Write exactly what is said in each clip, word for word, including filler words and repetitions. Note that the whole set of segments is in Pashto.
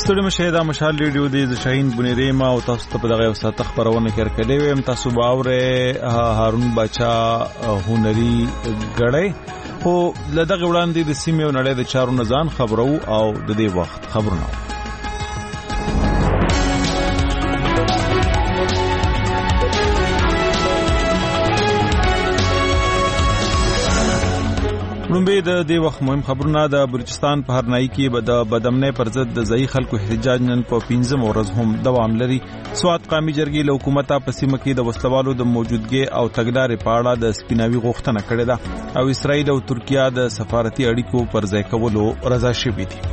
ستړي مشه دا مشال ریډیو دی د شاهین بنيري ما او تاسو ته په دغه وسات خبرونه کړ کړي ويم تاسو باوره هارون بچا هنري غړې خو لدغه وړاندې د سیمې او نړۍ د چارو نزان خبرو او د دې وخت خبرونه لومبه د دې وخت مهم خبرونه د بلوچستان په هرنايي کې به د بدامنۍ پر ضد د ځای خلکو احتجاج نن په پنځم ورځ هم دوام لري. سواد قومي جرګې له حکومت په سیمه کې د وسلوالو د موجودګي او تګلارې په اړه د سپیناوي غوښتنه کړې ده او اسرائیل او ترکیه د سفارتي اړیکو پر ځای کولو رضا شوي دي.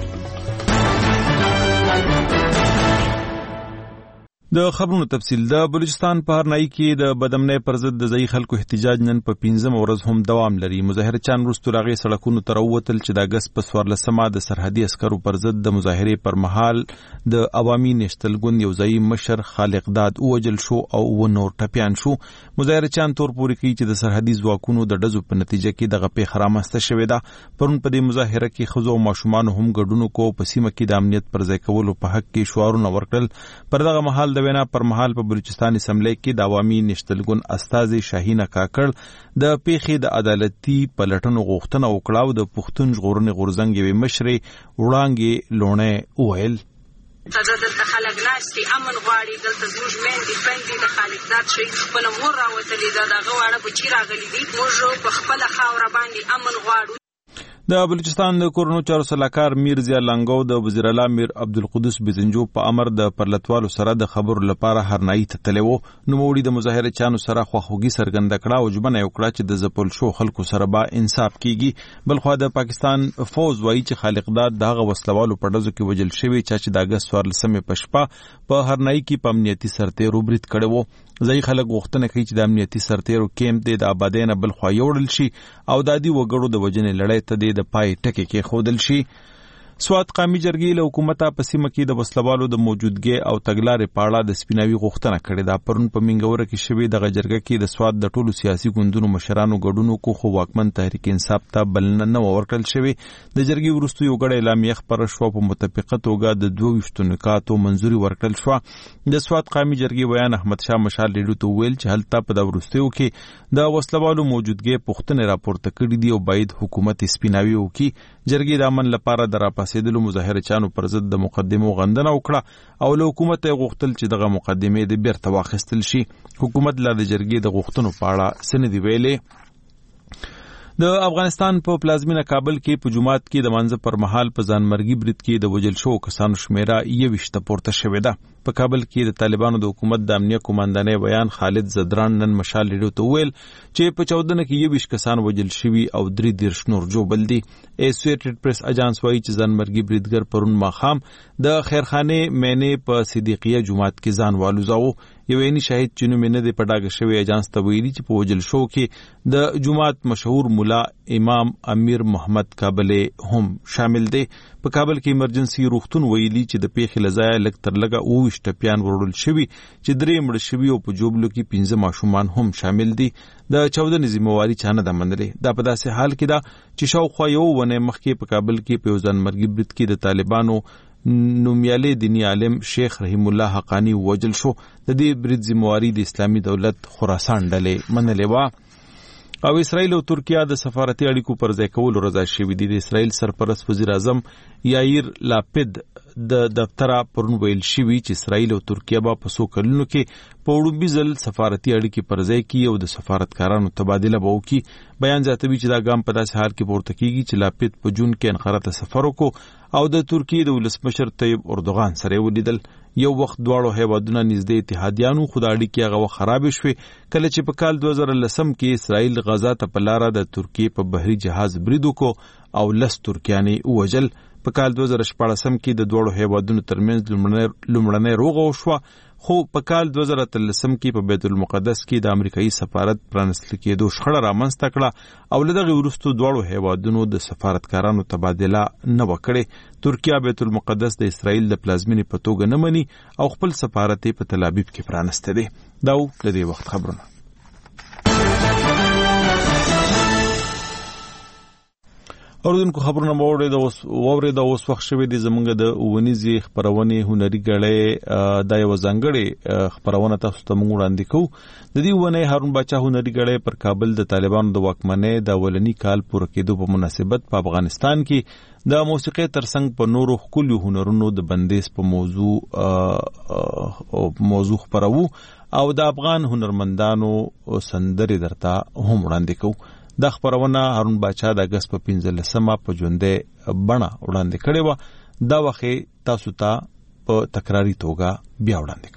د خبرونو تفصیل د بلوچستان په هرنايي کې د بدامنۍ پر ضد د ځای خلکو احتجاج نن په پنځم ورځ هم دوام لري. مظاهره چان وروسته راغلي سړکونو ته راووتل چې د اګست په څوارلسمه د سرحدي عسکرو پر ضد د مظاهرې پر مهال د عوامي نشتل ګوند یو ځای مشر خالق داد ووجل شو او و نور ټپیان شو. مظاهره چان تور پوري کوي چې د سرحدي ځواکونو د ډزو په نتیجه کې دغه پیښه رامنځته شوې ده. پرون په دې مظاهره کې ښځو او ماشومان هم ګډون کو په سیمه کې د امنیت پر ځای کولو په حق کې شعارونه ورکړل. پر دغه مهال د وینا پر مهال په بلوچستان اسمبلی کې د عوامي نشتلګون استازي شاهینه کاکړ د پیښې د عدالتي پلټنو غوښتنه وکړه او د پښتون ژغورنې غورځنګ یوې مشرې وړانګې لوڼې وویل تازه دلته خلک ناستي امن غواړي، دلته زموږ میندې خویندې د خالق داد شهید خپله مور راوتلې ده، د هغه واړه بچي راغلي دي. موږ په خپله خاوره باندې امن غواړو. د بلوچستان د کورونو چارو سلاکار میر ضیا لنګو د وزیر اعلی میر عبدالقدوس بزنجو په امر د پرلتوالو سره د خبرو لپاره هرنايي ته تللی و. نوموړي د مظاهره چانو سره خواخوږي څرګنده کړه او ژمنه یې وکړه چې د ځپل شو خلکو سره به انصاف کیږي. بلخوا د پاکستان فوز وایي چې خالق داد د هغه وسلوالو په ډزو کې وژل شوی چې د اګست څوارلسمې په شپه په هرنايي کې په امنیتي سرتیرو برید کړی و. ځای خلک غوښتنه کوي چې د امنیتي سرتیرو کیمپ د آبادۍ نه بلخوا یوړل شي او د عادي وګړو د وژنې لړۍ ته د پای ټکی کې ښودل شي. سواد قومي جرګې له حکومت په سیمه کې د وسلوالو د موجودګي او تګلارې په اړه د سپیناوي غوښتنه کړې ده. پرون په منګوره کې شوې دغه جرګه کې د سواد د ټولو سیاسي ګوندونو مشرانو ګډون کو خو واکمن تحریک انصاف ته بلنه نه ورکړل شوې. د جرګې وروسته یو غړی اعلامیه خبره شو په متفقه توګه د دوه ویشتو نکاتو منځوري ورکړل شو. د سواد قومي جرګې ویان احمد شاه مشال ریډیو ته ویل چې هلته په د وروستیو کې د وسلوالو موجودګي پوښتنې راپورته کړې دي او باید حکومت سپیناوي وکړي. جرګې د امن لپاره د راپاسېدلو مظاهره چانو پر ضد د مقدمو غندنه وکړه او له حکومت یې غوښتل چې دغه مقدمې د بیرته واخیستل شي. حکومت لا د جرګې د غوښتنو په اړه څه نه دي ویلي. د افغانستان په پلازمینه کابل کې په جمعات کې د منځ پر مهال په ځانمرګي برید کې د وژل شوو کسانو شمیره یوویشت ته پورته شوې ده. په کابل کې د طالبانو د حکومت د امنیه قوماندانۍ بیان خالد زدران نن مشال ریډیو ته ویل چې په چودنه کې یوویشت کسان وژل شوي او درې دېرش نور جوبل دي. اسوسییټډ پریس اجانس وایي چې ځانمرګي بریدګر پرون ماښام د خیرخانې مینې په صدیقیه جومات کې ځان والوزاوه. یو عیني شاهد چې نوم یې نه دی په ډاګه شوی اجانس ته ویلي چې په وژل شوو کې د جومات مشهور مولا امام امیر محمد کابلی هم شامل دی. په کابل کې ایمرجنسي روغتون ویلي چې د پیښې له ځایه لږ تر لږه اوویشت ټپیان وړل شوي چې درې مړه شوي او په جوبلو کې پنځه ماشومان هم شامل دي. د چودنې ذمہواري چا نه ده منلې. دا په داسې حال کې ده چې شاوخوا یو ونې مخکې په کابل کې په یو ځانمرګي برید کې د طالبانو نومیالی دینی عالم شیخ رحیم الله حقانی وجل شو. د دې برید ذمہواري د اسلامي دولت خراسان ډلې منلې وه او اسرائیل او ترکیه د سفارتي اړیکو پر ځای کولو رضا شوي دي. د اسرائیل سرپرست وزیر اعظم یایر لاپید د دفتره پرون ویل شوي چې اسرائیل او ترکیه به په څو کلونو کې په وړومبي ځل سفارتي اړیکې پر ځای کړي او د سفارتکارانو تبادله به وکړي. بیان زیاتوي چې دا ګام په داسې حال کې پورته کیږي چې لاپید په جون کې انقره ته سفر وکړو او د ترکیې د ولسمشر طیب اردوغان سره ولیدل. یو وخت دواړو هیوادونه نږدې اتحادیانو خو د اړیکې هغه وخت خرابې شوې کله چې په کال دوه زره لسم کې اسرائیل غزا ته په لاره د ترکیې په بحري جهاز برید وکړو او لس ترکیانې ووژل. په کال دوه زره شپاړسم کې د دواړو هیوادونو ترمنځ لومړنۍ روغه وشوه خو په کال دوه زره اتلسم کې په بیت المقدس کې د امریکایي سفارت پرانستل کېدو شخړه رامنځته کړه او له دغې وروسته دواړو هیوادونو د سفارتکارانو تبادله نه وه کړې. ترکیه بیت المقدس د اسرائیل د پلازمینې په توګه نه مني او خپل سفارت یې په تل ابیب کې پرانستی دی. دا و د دې وخت خبرونه. اوردونکو خبرونه مو د اوس ووري د اوس وخت شوی د زمونږ د ونیزي خبرونه هنري غړې د یو ځانګړي خبرونه تاسو ته موږ وړاندې کوو. د دې ونه هارون باچا هنري غړې پر کابل د طالبانو د واکمنۍ د ولني کال پوره کېدو په مناسبت په افغانستان کې د موسیقي ترڅنګ په نورو خپل هنرونو د بندیز په موضوع موضوع خبرو او د افغان هنرمندانو سندري درته هم وړاندې کوو. د خبرونه هارون باچا د اگست په پنځلسمه په ژوندې بڼه وړاندې کړې و. دا وخت تاسو ته په تکراری توګه بیا وړاندې کوو.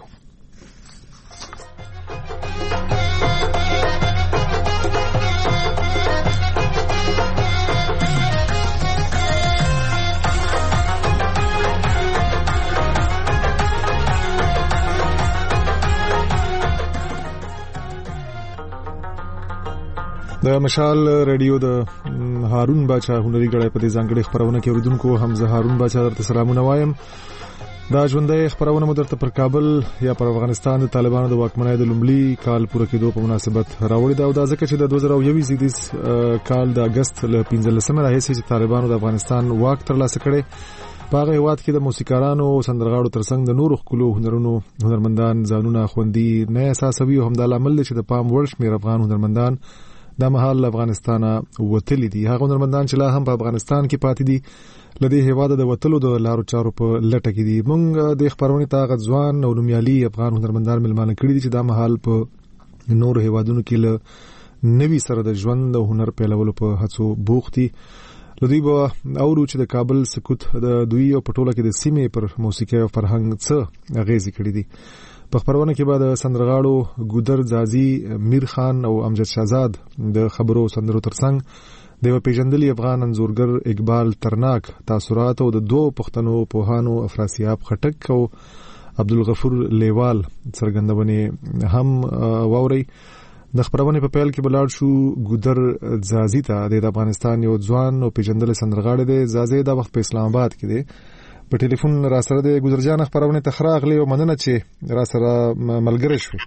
د مشال رادیو د هارون باچا هنري غړې په دې ځانګړي خبرونه کې اوریدونکو حمزه هارون باچا درته سلامونه وایم. دا ژوندۍ خبرونه مو درته پر کابل یا پر افغانستان د طالبانو د واکمنۍ د لومړي کال پوره کېدو په مناسبت راوړی دا او دا ځکه چې د دوه زره یو زیدیس کال د اگست ل پنځلسمه راهیسې چې طالبانو د افغانستان واک ترلاسه کړي په هغه هیواد کې د موسیقارانو سندرغاړو ترڅنګ د نورو خپلو هنرونو هنرمندان ځانونه خوندي نه احساسوي او همدا لامل چې د پام وړ شمېر افغان هنرمندان د مهال افغانستان وتلی دي. هغه هنرمندان چې لا هم په افغانستان کې پاتې دي لدی هیواد د وتلو د لارو چارو په لټه کې دي. موږ د خبرونې ته غځوان او نومیالي افغان هنرمندان ملمانه کړي دي چې د مهال په نورو هیوادونو کې له نوي سره د ژوند او هنر پیلولو په هڅو بوختي. لدی به اورو چې د کابل سکوت د دوی او پټوله کې د سیمې پر موسیقي او فرهنګ څه اغیزې کړې دي. په خبرونه کې بعد سندرغاړو ګودر زازي، میر خان او امجد شهزاد د خبرو سندرو ترڅنګ د پیژندلي افغان انځورګر اقبال ترناک تاثرات او د دوه پښتنو پوهانو افراسیاب خټک او عبدالغفور لیوال څرګندونه هم ووري. د خبرونه په پیل کې بلاړ شو ګودر زازي ته د افغانستان یو ځوان او پیژندل سندرغاړي دی. زازي د وخت په اسلام آباد کې دی. په ټلیفون را سره د ګذرجان خبرونه تخراغلی او مننه چې را سره ملګری شو.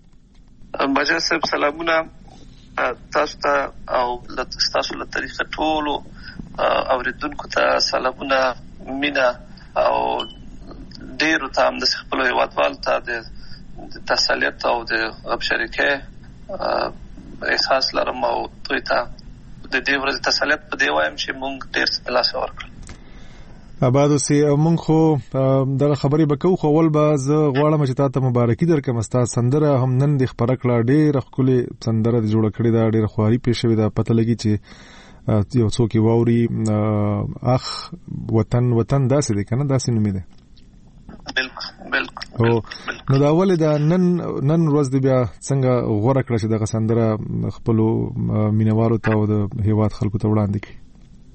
بجا صاحب سلامونه تاسو ته او تاسو له طریقه ټولو اوریدونکو ته سلامونه مینا او ډیرو ته هم د خپل هیوادوال ته د تسلیت او د غبشریکه احساس لرم او دوی ته د دې ورځې تسلیت په دی وایم چې مونږ ډیر څه لاس ورکړل. ابادو سي مونږ خو دغه خبرې بکو خو ول به زه غواړم چې تاسو ته مبارکي درکم. استاد سندره هم نن د خبره کړه ډېر خولي سندره د جوړ کړی دا ډېر خواري پېښوي دا پته لګي چې یو څوک ووري اخ وطن وطن داسې دی کنه داسې نومې ده. بالکل بالکل. نو دا ولې دا نن نن ورځ دی بیا څنګه غوړه کړه چې دغه سندره خپل مینوالو ته او د هیواد خلکو ته وړاندې کړي.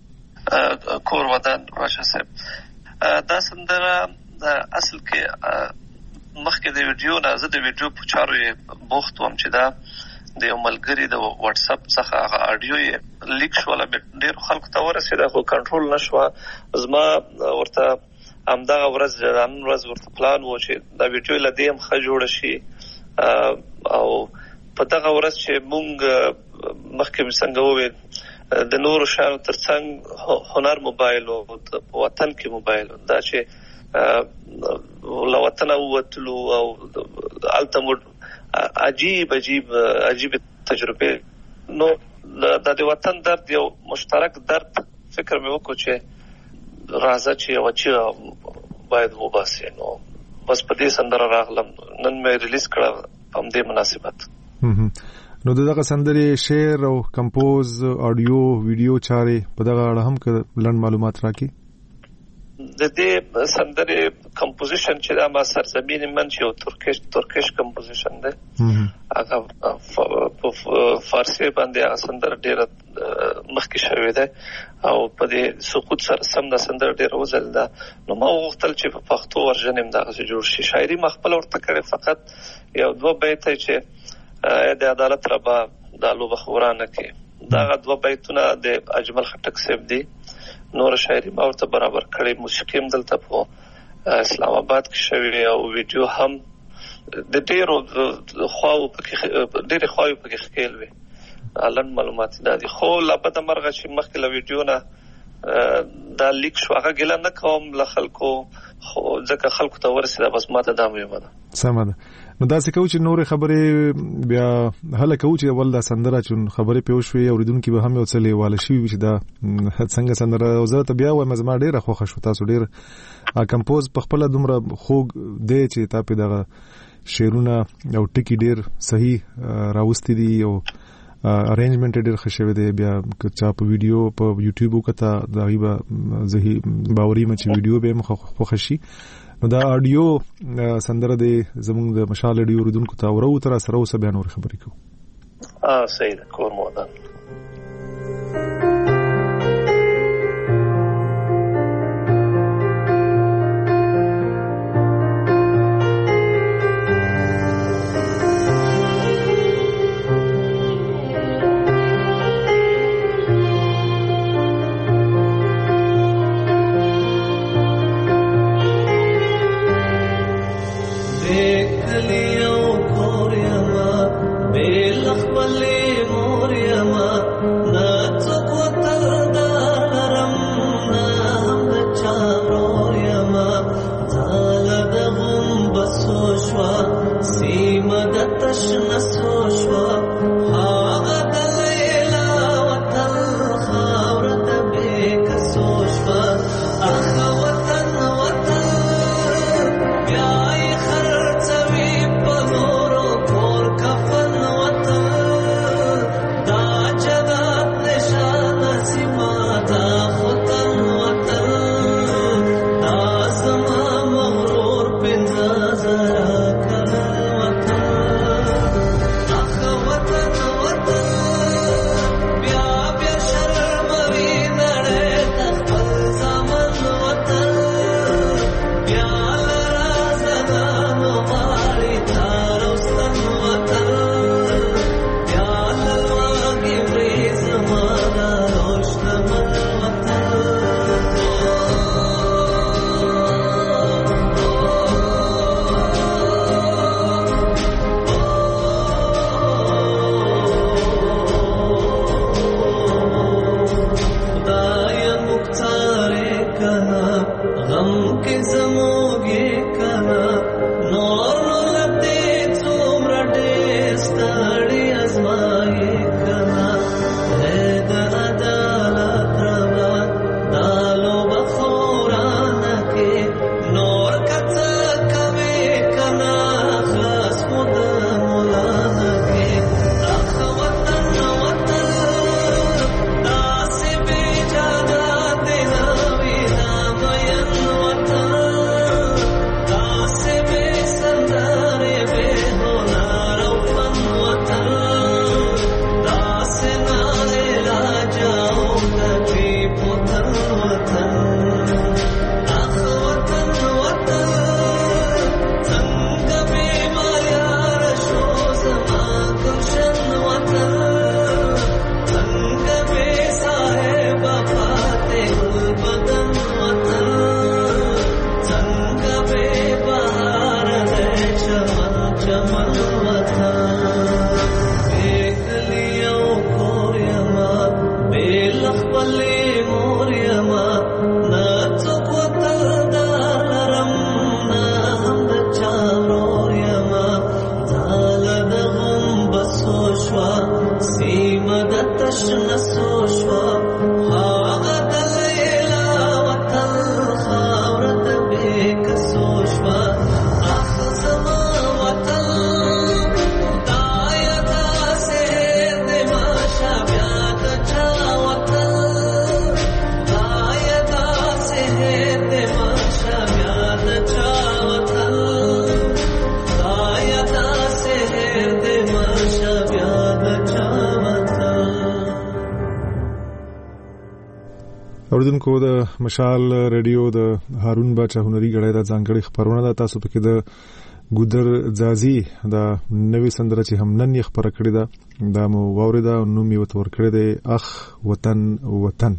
کور ودان راشه صاحب دا سندره اصل کې مخکې د ویډیو نه زه د ویډیو په چارو یې بوخت وم چې دا د یو ملګري د واتس اپ څخه هغه اډیو یې لیک شو له ډېر خلکو ته ورسېده خو کنټرول نشو. زما ورته همدغه ورځ نن ورځ ورته پلان و چې دا ویډیو له دې هم ښه جوړه شي او په دغه ورځ چې مونږ مخکې څنګه وویل د نورو شانو ترڅنګ هنر موبایل او وطن کې موبایل دا چې له وطن ووتلو او التمود عجیب عجیب عجیب تجربه نو د وطن درد یو مشترک درد فکر مې وکړ چې راځه چې او چې باید وباسي. نو بس په دې سندره راغلم نن مې ریلیز کړه په دې مناسبت. نو دغه سندري شعر او کمپوز اډیو ویډیو چاري په دغه اړه هم که لند معلومات راکړي. د دې سندري کمپوزیشن چې دا ما سرزمین من چې یو ترکیش ترکیش کمپوزیشن ده هغه په فارسی باندې هغه سندره ډیره مخکې شوې ده او په دې سقوط سره سم د سندره ډیره وزل ده. نو ما وغوښتل چې په پښتو ورژن هم دغه جوړ شي. شاعري مخبل ورته کړې فقط یو دوه بیت چې د عدالت ربا د لوبه خورانه کې دا دوه بیتونه د اجمل خټک صاحب دي. نور شاعري ما ورته برابر کړې. موسیقي هم دلته په اسلام آباد کې شوې او ویډیو هم د ډیرو خواو پکې ډېر خواو پکې ښکېل وي. الان معلومات دا دي خو لابد مرغه چې مخکې له ویډیو نه دا لیک شو هغه ګل نه کوم ل خلکو خو ځکه خلکو ته ورسېده بس ماته دا مې ده سمه ده. نو دا څه کوي چې نور خبرې بیا هله کوي چې ول دا سندره چون خبرې پیوښوي اوریدونکو به هم یو څه لیواله شي چې دا څنګه سندره وزارت بیا و مزما ډیره خوښه شو تاسو ډیر کمپوز په خپل دومره خوږ دی چې تا په دغه شعرونه او ټکی ډیر صحیح راوستي دي او ارینجمنت ډیر ښه شوی دی. بیا چې په ویډیو په یوټیوب وکړه دا غیبه زهي باوري مچ ویډیو به مخ خوښ شي. نو دا اډیو سندره دی زموږ د مشال اډیو ردونکو ته ورو تر سره اوس بیا نور خبرې کوو. اه صحیح ده کور مودان اوریدونکو د مشال ریډیو د هارون باچا هنري غړې د ځانګړي خبرونه ده. تاسو پکې د ګودر ځازي د نوې سندره چې هم نن یې خبره کړې ده دا مو واوریده نو می وتور کړې ده اخ وطن وطن.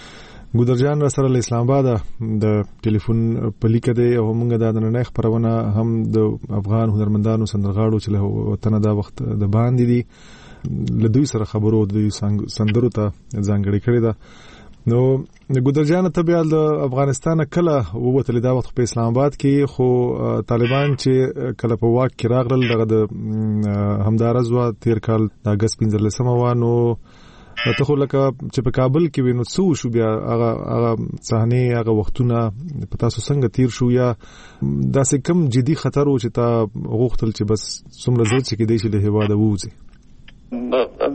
ګودر جان سره له اسلام آباد د ټلیفون په لیک ده او موږ د نن خبرونه هم د افغان هنرمندانو سندرغاړو چې له وطن دا وخت د باندې دي له دوی سره خبرو د سندرو ته ځانګړي کړې ده. نو ګودر جان ته بیا د افغانستان کله ووتل دا وخت په اسلام آباد کې خو طالبان چې کله په واک کې راغلل دغه د همدارز وا تیر کال د اگست پنځلسمه و نو ته خو لکه چې په کابل کې وینو څو شو بیا هغه هغه صحنه هغه وختونه په تاسو څنګه تیر شو یا داسې کم جدي خطر و چې تا غوښتل چې بس څومره زړه چې کې دی چې له هیواده ووځي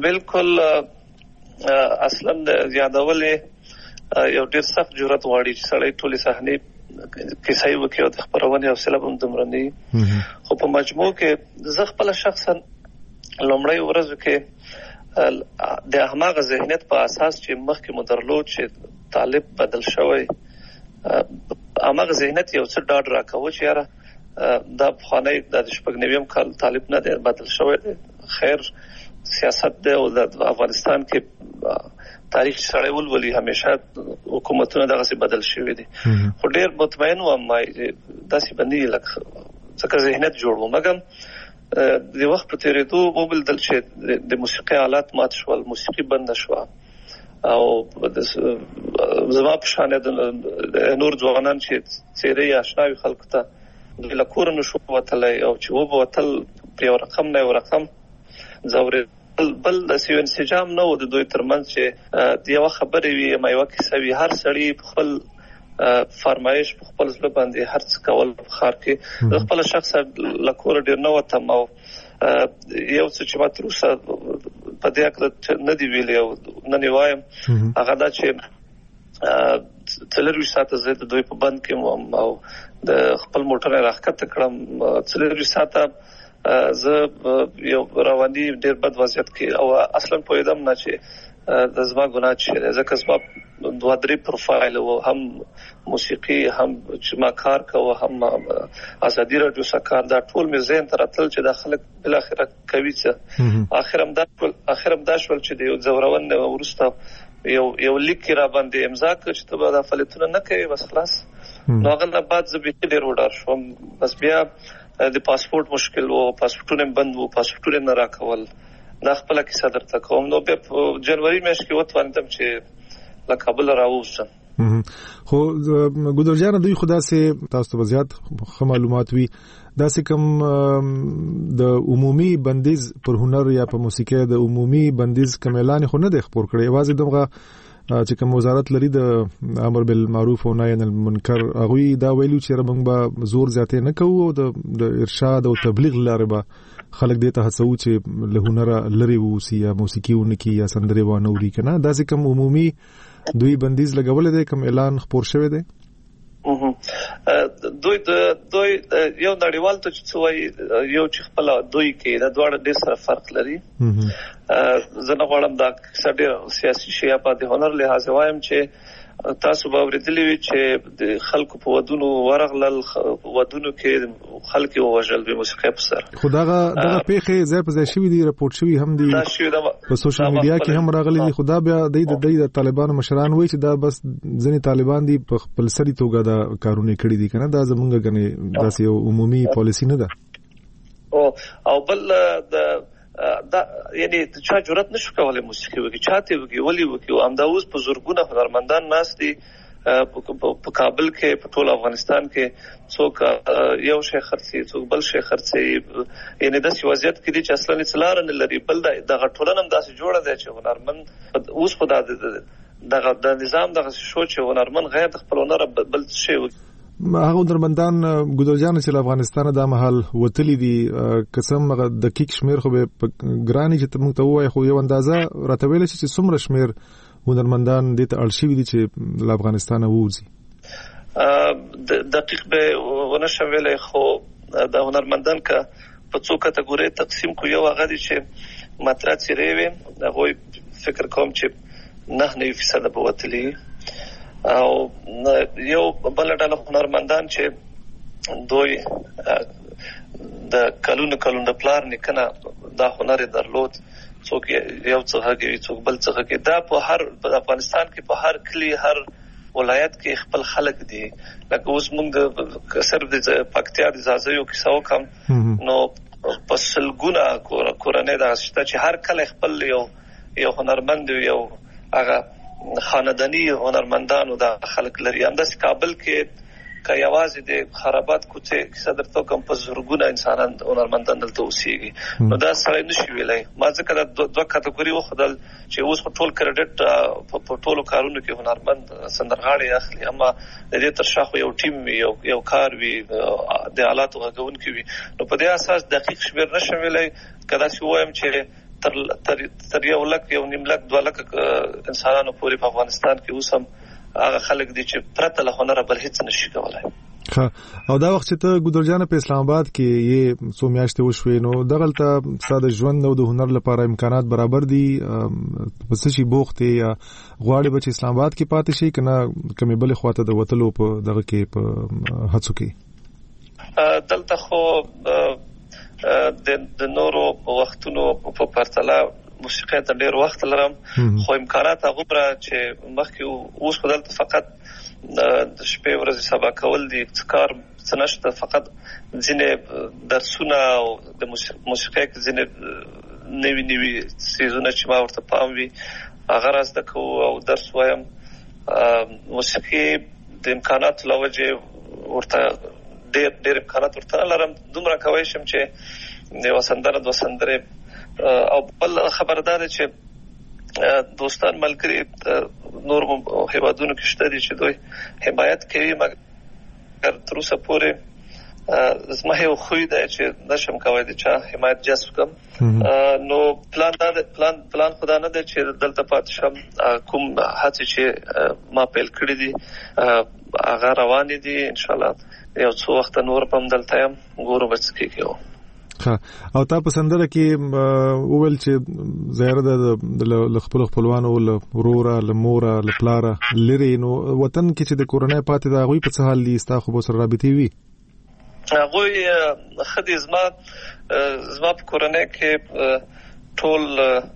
بالکل اصلا یادولې یو ډیر سخت جرأت غواړي چې سړی ټولې صحنې کیسې وکړي او د خبرونې حوصله هم دومره نه خو په مجموع کې زه خپل شخصا لومړی ورځ کې د هماغه ذهنیت په اساس چې مخکې مو درلود چې طالب بدل شوی هماغه ذهنیت یو څه ډاډ راکوي چې یاره دا بخوانی د شپږ نویم کال طالب نه دی بدل شوی دی خیر سیاست دی او د افغانستان کې تاریخ سره ولولي همیشه حکومتونه دغه څه بدل شوی دي خو ډیر مطمئن وم ما داسې باندې لکه څنګه ذهنیت جوړو مګم د وخت په تیریدو موبل دل چې د موسیقي آلات مات شول موسیقي بند شو او زما په شان د نور ځوانان چې چیرې آشناوي خلکو ته د لکور نشو وتلای او چې وو وتل په رقم نه یو رقم زوري بل د سیو انسجام نو د دوی ترمنځ چې د یو خبرې وي مې وکه سوي هر سړی خپل فرمایش خپل ځل باندې هر څه کول په خار کې خپل شخص لکور ډیر نو تم او یو څه چې ماتروسه په دې اړه نه دی ویلی او نه نیوایم هغه دا چې څلور ساعته زه د دوی په بند کې او د خپل موټر راخته کړم څلور ساعته زه یو رواني ډیر بد وضعیت کې او اصلا پوهیدم نه چې د زما ګناه چې ځکه زما دوه درې پروفایل او هم موسیقي هم چې ما کار کوم هم ازادي رادیو سکار دا ټول مې ذهن ته راتل چې د خلک بل اخره کوي څه اخرم دا اخرم دا شول چې د یو زورون ورسته یو یو لیک را باندې امضا کړ چې ته د فعالیتونه نه کوي بس خلاص نو هغه نه بعد زه به ډیر وډار شوم بس بیا د پاسپورت مشکل وو پاسپورتونه بند وو پاسپورتونه نه راکول دا خپل کې صدر تکوم نو په جنوري میاشت کې وتوانم چې لا کابل راووسم خو ګودر جان دوی خدا سي تاسو ته زیات خو معلومات وي دا سه کوم د عمومي بندیز پر هنر یا په موسیقي د عمومي بندیز کوم اعلان خو نه د خبر کړي واځي دغه چې کوم وزارت لري د امر بالمعروف او نهي عن المنکر هغه دا ویلو چې ربنګ به زور زیاتې نه کوو د ارشاد او تبلیغ لاره به خلک دې ته هڅو چې له هنر لري ووسی یا موسیقي ونکي یا سندري و نوري کنه دا چې کوم عمومي دوی بندیز لګول دي کوم اعلان خبر شوی دی دوی دوی یو نړیوال ته چې وایي یو چې خپل دوی کې دا دواړه ډېر سره فرق لري زه نه غواړم دا څه سیاسي شی په د هنر لحاظ وایم چې تاسو به ورېدلې وي چې د خلکو په ودونو ورغلل ودونو کې خلک وژل به موسیقي په سر خداغه دغه پیخه ځای په ځای شوی دی راپورټ شوی هم دی په سوشل میډیا کې هم راغلي دي خدا بیا د د طالبانو مشران وایي چې دا بس ځنی طالبان دي په خپل سری توګه دا کارونه کړی دي کنه دا زمونږ غني داسې یو عمومي پالیسی نه ده او او بل د دا یعنی چا جرأت نشو کولای موسیقي وکړي چاته وکړي ولي وکړي او همدا اوس په زورګونه هنرمندان ناس دي په کابل کې په ټول افغانستان کې څوک یو شي خرڅي څوک بل شي خرڅي یعنی د سیاست کې دي چې اصلا اصلار نه لري بل د غټولن هم داسې جوړه ده چې هنرمند اوس په دغه د نظام دغه شو چې هنرمند غیر د خپل هنر بل شي هغه درمندان ګودر جان چې افغانستان د محل وتلی دي قسم د کیک شمیر خو به ګرانی چې موږ ته وای خو یو اندازه راتویل چې څومره شمیر هنرمندان د ته الشي دي چې له افغانستان ووزي دقیق به ونشم ویلای خو د هنرمندان کا په څو کټګوري تقسیم کو یو هغه دي چې مطرح چیرې وي هغه فکر کوم چې نه نه فیصد به وتلی او یو بل ډول هنرمندان چې دوی د کلونو کلونو پلان نکنه دا هنر درلود څوک یو څه هغه څوک بل څه هغه دا په هر په افغانستان کې په هر کلی هر ولایت کې خپل خلک دي لکه اوس موږ د صرف د پکتیا د زازیو کې څو کم نو په سلګونه کورنۍ دا شته چې هر کله خپل یو یو هنرمند یو هغه خاندانی هنرمندانو د خلک لري. همداسې کابل کې که یوازې د خرابات کوڅې کیسه درته کوم په زرګونه انسانان هنرمندان دلته اوسېږي نو دا سړی نشي ویلی. ما ځکه دا دوه کټګوري وښودل چې اوس خو ټول کریډټ په ټولو کارونو کې هنرمند سندرغاړي اخلي، اما د دې تر شا خو یو ټیم وي، یو یو کار وي، د آلاتو غږونکي وي. نو په دې اساس دقیق شمېر نشم ویلی. که داسې ووایم چې تر تر تر یو لک یو نیم لک دوه لک انسانانو پورې په افغانستان کې اوس هم هغه خلک دي چې پرته له هنره بل هیڅ نشي کولای. او دا وخت چې ته ګودرجان په اسلام آباد کې یې څو میاشتې وشوې نو دغلته ستاسو ژوند او د هنر لپاره امکانات برابر دي؟ په څه شي بوخت یا غواړې به چې اسلام آباد کې پاتې شي کنه کومې بلې خواته د وتلو په دغه کې په هڅو کې؟ دلته خو د نورو وختونو په پرتله موسیقي ته ډېر وخت لرم، خو امکانات هغه برا چې مخکې اوس خو دلته فقط د شپې ورځې سبا کول دي، کار څه نشته، فقط ځینې درسونه او د موسیقي کې ځینې نوي نوي څیزونه چې ما ورته پام وي هغه رازده کوو او درس وایم. موسیقي د امکاناتو له وجې ورته ډېر ډېر امکانات ورته نه لرم، دومره کولی شم چې یوه سندره دوه سندرې. او بل خبردار چې دوستان ملګري نور هیوادونو کې شته دي چې دوی حمایت کوي، مګر تر اوسه پورې زما یو خوی دی چې نشم کولی د چا حمایت جذب کړم. نو پلان دا پلان پلان خدا نه دی چې دلته پاتې شم. کوم هڅې چې ما پیل کړې دي هغه روانې دي، انشاءالله یو څو وخت نور په هم دلته یم، ګورو به څه کېږي. او تا په سندره کې وویل چې زیاره د خپل خپلوانو له وروره له موره له پلاره لري، نو وطن کې چې د کورنۍ پاتې د هغوی په څه حال دي؟ ستا خو به سره رابطې وي؟ هغوی ښه دي. زما زما په کورنۍ کې ټول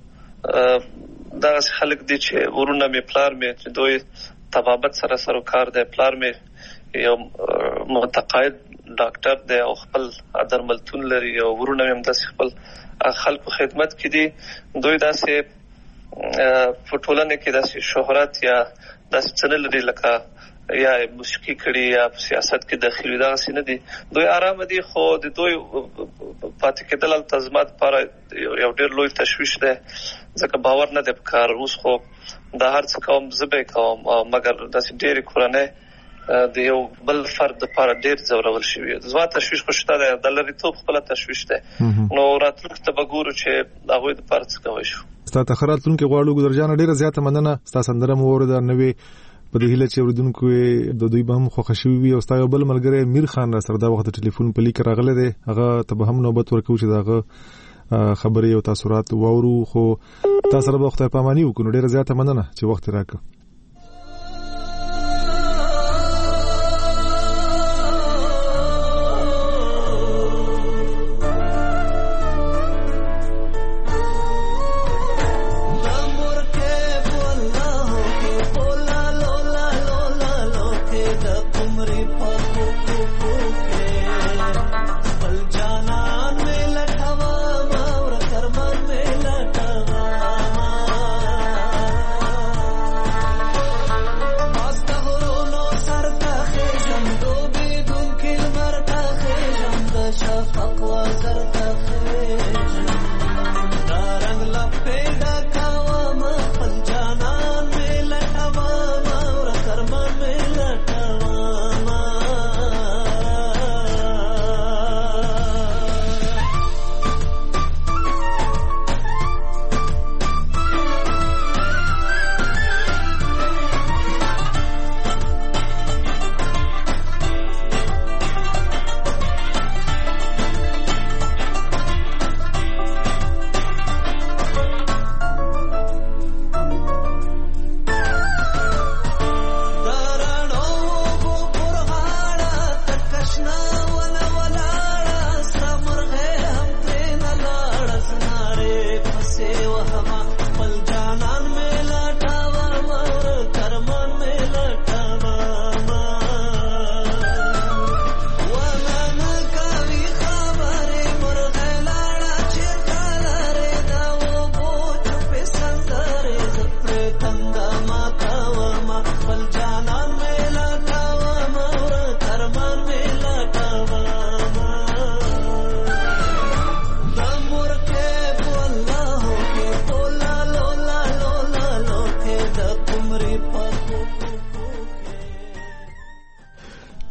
دغسې خلک دي چې ورونه مې پلار مې چې دوی طبابت سره سروکار دی، پلار مې یو متقاعد ډاکټر دی او خپل درملتون لري، او ورونه هم داسې خپل خلکو خدمت کې دي. دوی داسې په ټولنه کې داسې شهرت یا داسې څه نه لري لکه یا موسیقي کړي یا په سیاست کې داخلي، دغسې نه دي. دوی آرامه دي، خو د دوی پاتې کېدل هلته زما دپاره یو ډېر لوی تشویش دی، ځکه باور نه دی په کار. اوس خو دا هر څه کوم زه به یې کوم، مګر داسې ډېرې کورنۍ د یو بل فرد لپاره ډېر ځورول شوي. زما تشویش خو شته دی، د لرېتوب خپله تشویش دی. نو راتلونکي ته به ګورو چې د هغوی دپاره څه کوی شو. ستا ته ښه راتلونکی غواړو ګودرجانه. ډېره زیاته مننه. ستا سندره مو واورېده نوې، په دې هیله چې اورېدونکو یې د دوی به هم خوښه شوي وي. او ستا یو بل ملګری میر خان را سره دا وخت د ټلیفون په لیک راغلی دی، هغه ته به هم نوبت ورکوو چې د هغه خبرې او تاثرات واورو. خو تا سره به خدای پاماني وکړو. نو ډېره زیاته مننه چې وخت یې راکړه.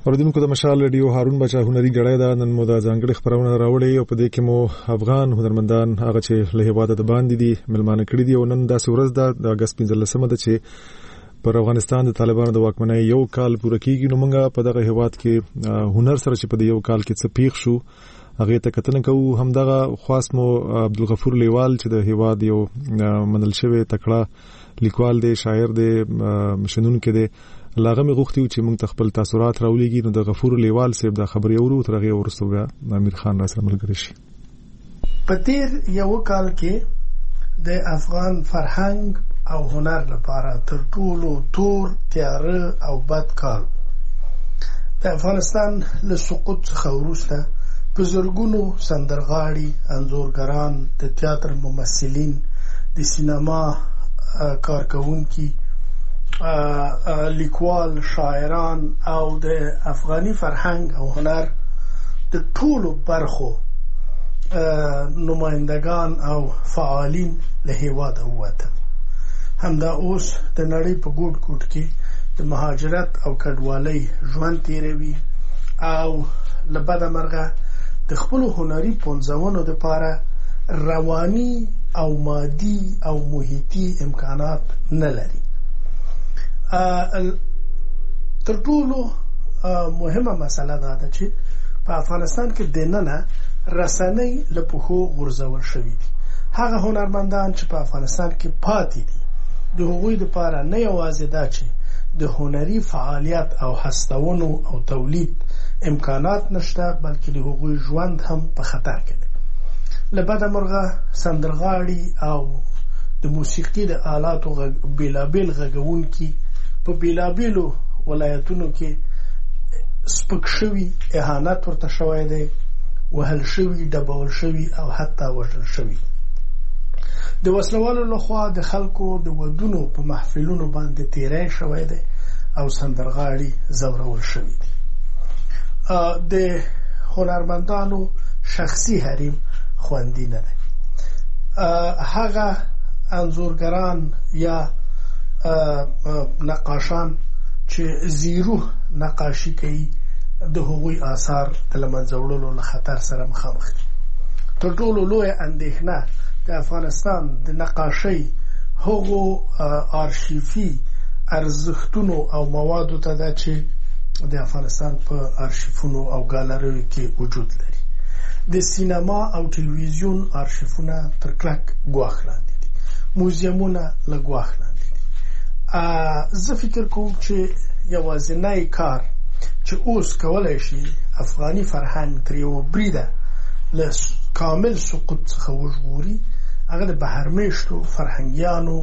اوردونکو د مشال رادیو هارون بچا هنري غړای دا نن مو د ځانګړي خبرونه راوړي او په دې کې مو افغان هنرمندان هغه چې له هیواده د باندې دي ملمانه کړی دي او نن دا ورځ ده د اگست پنځلسمه ده چې پر افغانستان د طالبانو د واکمنۍ یو کال پوره کیږي. نو موږ په دغه هیواد کې هنر سره چې په دې یو کال کې څه پیښ شو هغه ته کتنه کوو. همدغه خاص مو عبدالغفور لیوال چې د هیواد یو منل شوی تکړه لیکوال دی، شاعر دی، شنونکی دی، لاغه می غوښتي چې موږ خپل تاثیرات راولېږي. نو د غفور لیوال صاحب دا خبري اورو تر هغه ورسته بیا امیر خان را سره ملګری شي. په تیر یو کال کې د افغان فرهنګ او هنر لپاره تر ټولو تور، تیاره او بد کال د افغانستان له سقوط څخه وروسته په زرګونو سندرغاړي، انځورګران، د تیاتر ممثلین، د سینما کارکونکي، لیکوال، شاعران او د افغاني فرهنګ او هنر د ټولو برخو نمائندگان او فعالین له هیواده ووتل. همدا اوس د نړۍ په ګوټ ګوټ کې د مهاجرت او کډوالۍ ژوند تیروي او له بده مرغه د خپلو هنري پنځونو دپاره رواني او مادي او محیطي امکانات نه لري. تر ټولو مهمه مسله دا ده چې په افغانستان کې دننه رسنۍ له پښو غورځول شوي دي. هغه هنرمندان چې په افغانستان کې پاتې دي د هغوی دپاره نه یوازې دا چې د هنري فعالیت او هستونو او تولید امکانات نشته، بلکې د هغوی ژوند هم په خطر کې دی. له بده مرغه سندرغاړي او د موسیقي د آلاتو بیلابیل غږونکي په بیلابیلو ولایتونو کې سپک شوي، اهانت ورته شوی دی، وهل شوي، ډبول شوي او حتی وژل شوي. د وسلوالو لخوا د خلکو د ودونو په محفلونو باندې تیری شوی دی او سندرغاړي ځورول شوي دي. د هنرمندانو شخصي حریم خوندي نه دی. هغه انځورګران یا نقاشان چې زیرو نقاشي کوي د هغوی آثار د له منځه وړلو له خطر سره مخامخ دي. تر ټولو لویه اندېښنه د افغانستان د نقاشۍ هغو آرشیفي ارزښتونو او موادو ته ده چې د افغانستان په آرشیفونو او ګالریو کې وجود لري. د سینما او تلویزیون آرشیفونه تر کلک ګواښ لاندې دي، موزیمونه له ګواښ لاندې دي. زه فکر کوم چې یوازینی کار چې اوس کولی شي افغاني فرهنګ تر یوه بریده له کامل سقوط څخه وژغوري هغه د بهرمیشتو فرهنګیانو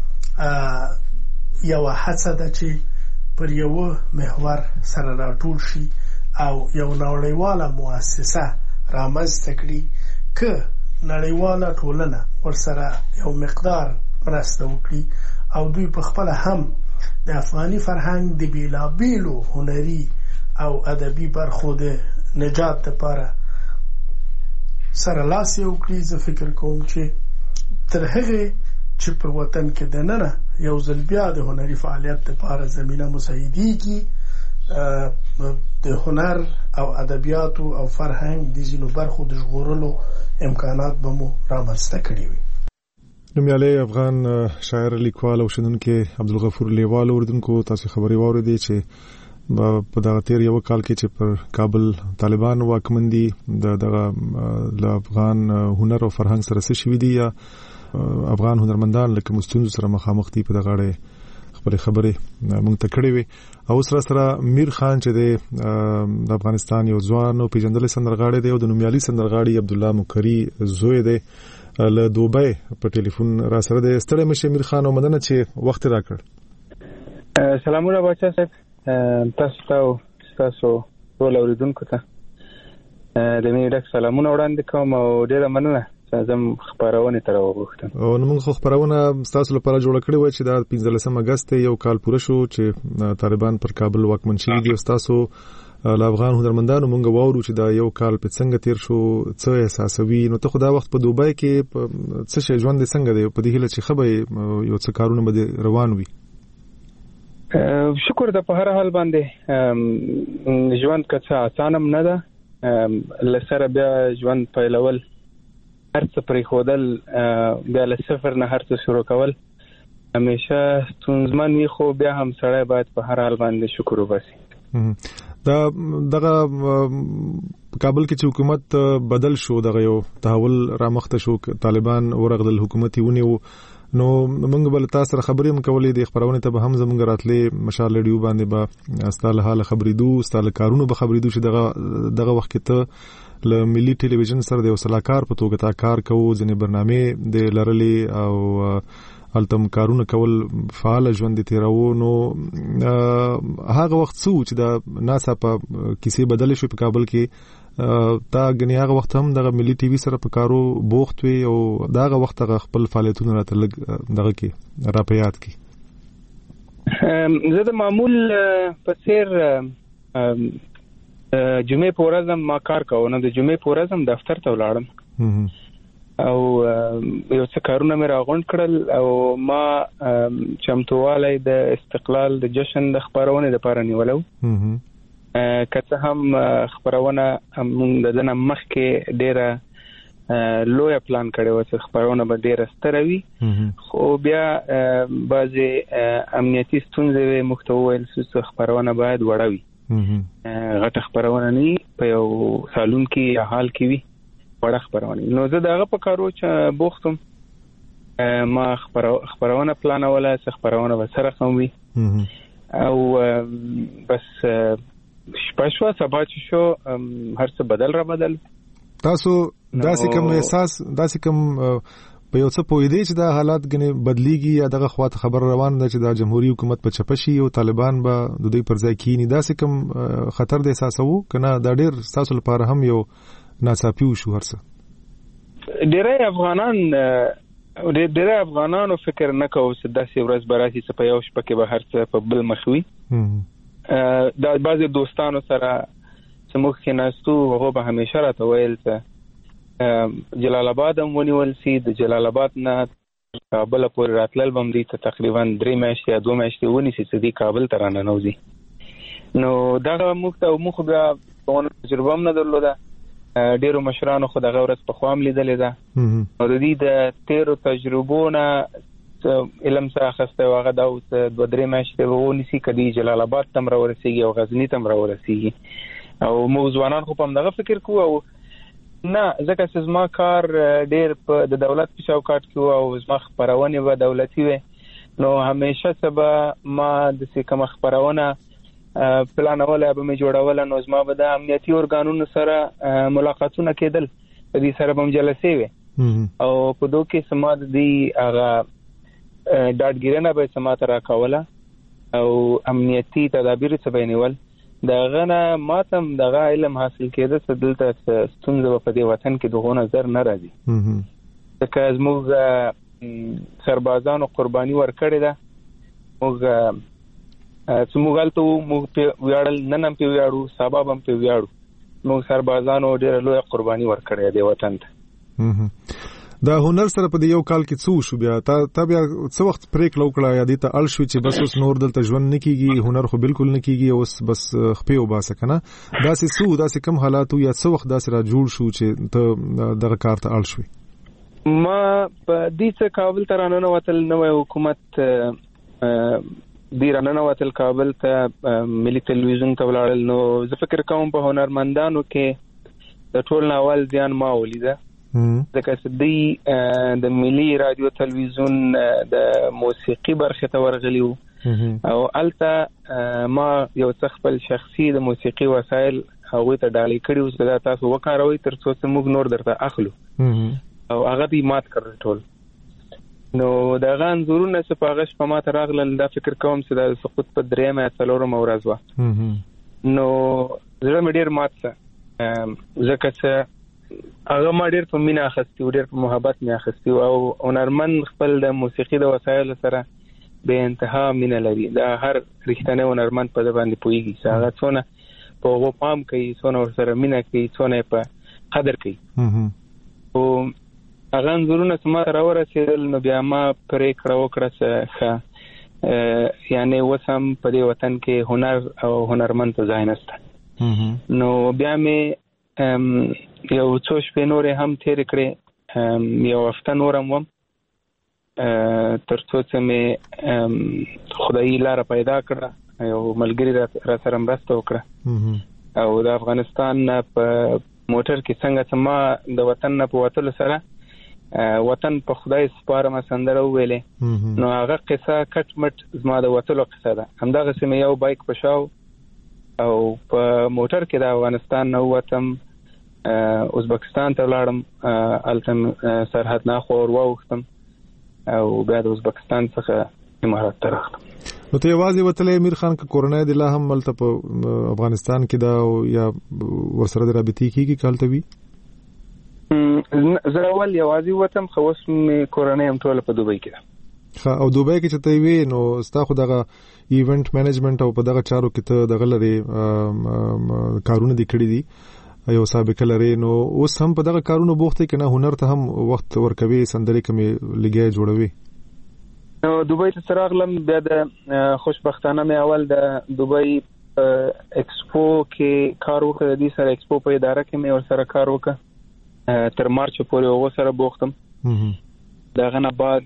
یوه هڅه ده چې پر یوه محور سره راټول شي او یو نړیواله مؤسسه رامنځته کړي که نړیواله ټولنه ورسره یو مقدار مرسته وکړي او دوی په خپله هم د افغاني فرهنګ د بیلابیلو هنري او ادبي برخو د نجات لپاره سره لاس یو کړي. زه فکر کوم چې تر هغې چې پر وطن کې دننه یو ځل بیا د هنري فعالیت لپاره زمینه مساعدېږي، د هنر او ادبیاتو او فرهنګ د ځینو برخو د ژغورلو امکانات به مو رامنځته کړي وي. نومیالی افغان شاعر، لیکوال او شنونکی عبدالغفور لیوال اوردونکو تاسو خبري واورېدې چې په دغه تیر یو کال کې چې پر کابل طالبان واکمن دي د دغه ل افغان هنر او فرهنګ سره څه شوي دي یا افغان هنرمندان لکه مستونزو سره مخامخ دي. په دغه اړه خپل خبرې مونږ ته کړې وي. او سره سره میر خان چې د افغانستان یو ځوان او پیژندل سندرغاړی دی او د نومیالي سندرغاړي عبدالله مکري زوی دی له دوبۍ په ټلیفون را سره دی. ستړی مشه میر خان او مننه چې وخت راکړ. سلامونه بچا صاحب، تاسو ته تاسو ټول اوریدونکو ته د مې ډک سلامونه وړاندې کوم او ډیره مننه چې زم خبرونه تر وغوښتم. او نو موږ خو خبرونه تاسو لپاره جوړ کړې و چې د پنځلسم اگست یو کال پوره شو چې طالبان پر کابل واکمن شوي دي. تاسو له افغان هنرمندانو مونږ واورو چې دا یو کال په څنګه تیر شو، څه احساسوي. نو ته خو دا وخت په دوبۍ کې څه شي ژوند څنګه دی؟ په دې هیله چې خبره یو څه کارونه به روان وي. شکر د په هر حال باندې ژوند که آسانم نه ده لسره بیا ژوند پیلول هر څه پرېښودل بیا له صفر نه هر څه شروع کول همیشه ستونزمن وي خو بیا هم سړی باید په هر حال باندې شکر وباسي. دا دغه کابل کې چې حکومت بدل شو دغه یو تحول رامخته شو طالبان ورغدل حکومت ونیو نو موږ بل تاسو سره خبرې هم کولې د خبرونه ته به هم زموږ راتلې مشال ریډیو باندې به استاله حال خبرېدو استاله کارونه به خبرېدو چې دغه دغه وخت ته له ملي ټلویزیون سره د وسلاکار په توګه تا کار کوو ځنې برنامه د لرلې او التم کارونه کول فعال ژوند تیرو نو هغه وخت څو چې د ناسا په کیسې بدل شو په کابل کې تا غنی هغه وخت هم د ملي ټي وي سره په کارو بوخت وي او داغه وخت هغه خپل فعالیتونه راته لګ دغه کې را په یاد کې زه د معمول په سیر جمعې په ورځ ما کار کوم نو د جمعې په ورځ دفتر ته ولاړم او یو څه کارونه مې راغونډ کړل او ما چمتووالی د استقلال د جشن د خبرونه لپاره نیولو کته هم خبرونه هم د دنه مخکې ډیره لوی پلان کړی و چې خبرونه به ډیره ستره وي خو بیا بعضی امنیتي ستونزې محتوی څه خبرونه باید وړه وي غټ خبرونه نه په یو سالون کې یا حال کې وي وړه خبرونه نو زه دغه په کارو چې بوختم ما خبرونه پلانوله څه خبرونه به سره کوم وي او بس شپه سبا چې شو هر څه بدل را بدل تاسو داسې کوم احساس داسې کوم په یو څه پوی دی چې دا حالات غني بدلیږي یا دغه خواته خبر روان ده چې د جمهوریت حکومت په چپشي او طالبان به د دوی پر ځای کینی داسې کوم خطر د احساسو کنه دا ډیر تاسو لپاره هم یو ناڅاپي شو هرڅه ډیره افغانان ډیره افغانانو فکر نه کوي چې داسې ورځ براسي چې په یو شپه کې به هرڅه په بل مخوي دا بعضي دوستانو سره چې موږ کې ناستو هغه به همیشه راته ویل چې جلال آباد هم ونیول سي د جلال آباد نه کابل پورې راتلل بم دي ته تقریبا درې میاشتې یا دوه میاشتې ونیسي چې دی کابل ته راننوځي نو دا موږ ته موږ بیا په تجربه هم نه درلوده ډیرو مشرانو خو دغه ورځ په خوام لیدلې ده نو د دې د تیرو تجربونه علم څخه اخسته واغه دا اوس دوه درې میاشتې ونیسي کدي جلال آباد تم را ورسیږي او غزنی تم را ورسیږي او موږ ځوانان خو په دغه فکر کوو او نه ځکه چې زما کار ډیر په د دولت په چوکاټ کې او زما خبرونه به دولتي وي نو همیشه سبا ما د څه کوم خبرونه پلان اوله به مې جوړول نو زما به د امنیتي اورګانونو سره ملاقاتونه کېدل د دې سره به جلسې وي او په دوه کې سماد دی هغه ډاډګیرنه به سمات را کوله او امنیتي تدابیر څه بینول دغه نه ماتم دغه علم حاصل کېده چې دلته ستونزه په دې وطن کې دغه نظر نه راځي ځکه زموږ سربازانو قرباني ورکړې ده موږ سموغال ته موږ په ویاړل نن هم په ویاړو سبب هم په ویاړو موږ سربازانو ډېر لوی قرباني ورکړې دی وطن ته دا هنر سره په یو کال کې څو شو بیا تا ته بیا څو وخت پریک لوکړه یا دې ته ال شو چې بس اوس نور دلته ژوند نکېږي هنر خو بالکل نکېږي اوس بس خپې وباسه کنه داسې څو داسې کم حالات یا څو وخت داسې را جوړ شو چې ته دغه کار ته ال شوي ما په دې څه کابل ته رانه وتل نوې حکومت دی رانه وتل کابل ته ملي ټلویزیون ته ولاړل نو زه فکر کوم په هنرمندانو کې د ټول ناول ځان ما ولیده ځکه چې دی د ملي رادیو ټلویزیون د موسیقي برخه ته ورغلی او الته ما یو څه خپل شخصي د موسیقي وسایل هغه ته ډالۍ کړیو چې دا تاسو وکاروي تر څو چې موږ نور درته اخلو او هغه دې مات کړل ټول نو دا غان زورونه چې په هغه شپه ماته راغلل دا فکر کوم چې د سقوط په درېمه یا څلورمه ورځ وه نو زړه مې ډېر مات شه ځکه چې هغه ما ډېر په مینه اخیستي و ډېر په محبت مې اخیستي و او هنرمند خپل د موسیقي د وسایلو سره بې انتها مینه لري دا هر رښتینی هنرمند په دې باندې پوهېږي چې هغه څونه په هغو پام کوي څونه ورسره مینه کوي څونه یې په قدر کوي او هغه انځورونه چې ما ته راورسېدل نو بیا ما پرېکړه وکړه چې ښه یعنی وسم په دې وطن کې هنر او هنرمند ته ځای نشته. نو بیا مې یو څو شپې نورې هم تېرې کړې، یو هفته نور هم وم تر څو چې مې خدایي لاره پیدا کړه، یو ملګري را سره مرسته وکړه او د افغانستان په موټر کې څنګه چې ما د وطن نه په وتلو سره وطن په خدای سپارم سندره ویلې، نو هغه قصه کټ مټ زما د وتلو قصه ده. همدغه سمې یو بایک په شاو او په موټر کې د افغانستان نه وتم، ازبکستان ته لاړم، التم سرحد نه خور واوختم او بیا د ازبکستان څخه امارات ته راغلم. نو ته یوازې وتلې امیر خان که کورنۍ د لا هم ملته په افغانستان کې دا یا ورسره د رابطې کېږي کالته وي؟ زه اول یوازې وتم، خو اوس مې کورنۍ هم ټوله په دوبۍ کې ده. ښه، او دوبۍ کې چې ته وې نو ستا خو دغه ایونټ مینجمنټ او په دغه چارو کې ته دغه لرې کارونه دي کړي دي، یو سابقه لرې، نو اوس هم په دغه کارونو بوخت یې که نه هنر ته هم وخت ورکوي، سندرې کومې لګیا جوړوي؟ نو دوبۍ ته چې راغلم بیا د خوشبختانه مې اول د دوبۍ ایکسپو کې کار وکړ، د دې سره ایکسپو په اداره کې مې ورسره کار وکړ تر مارچ پورې هغه سره بوختم. دغه نه بعد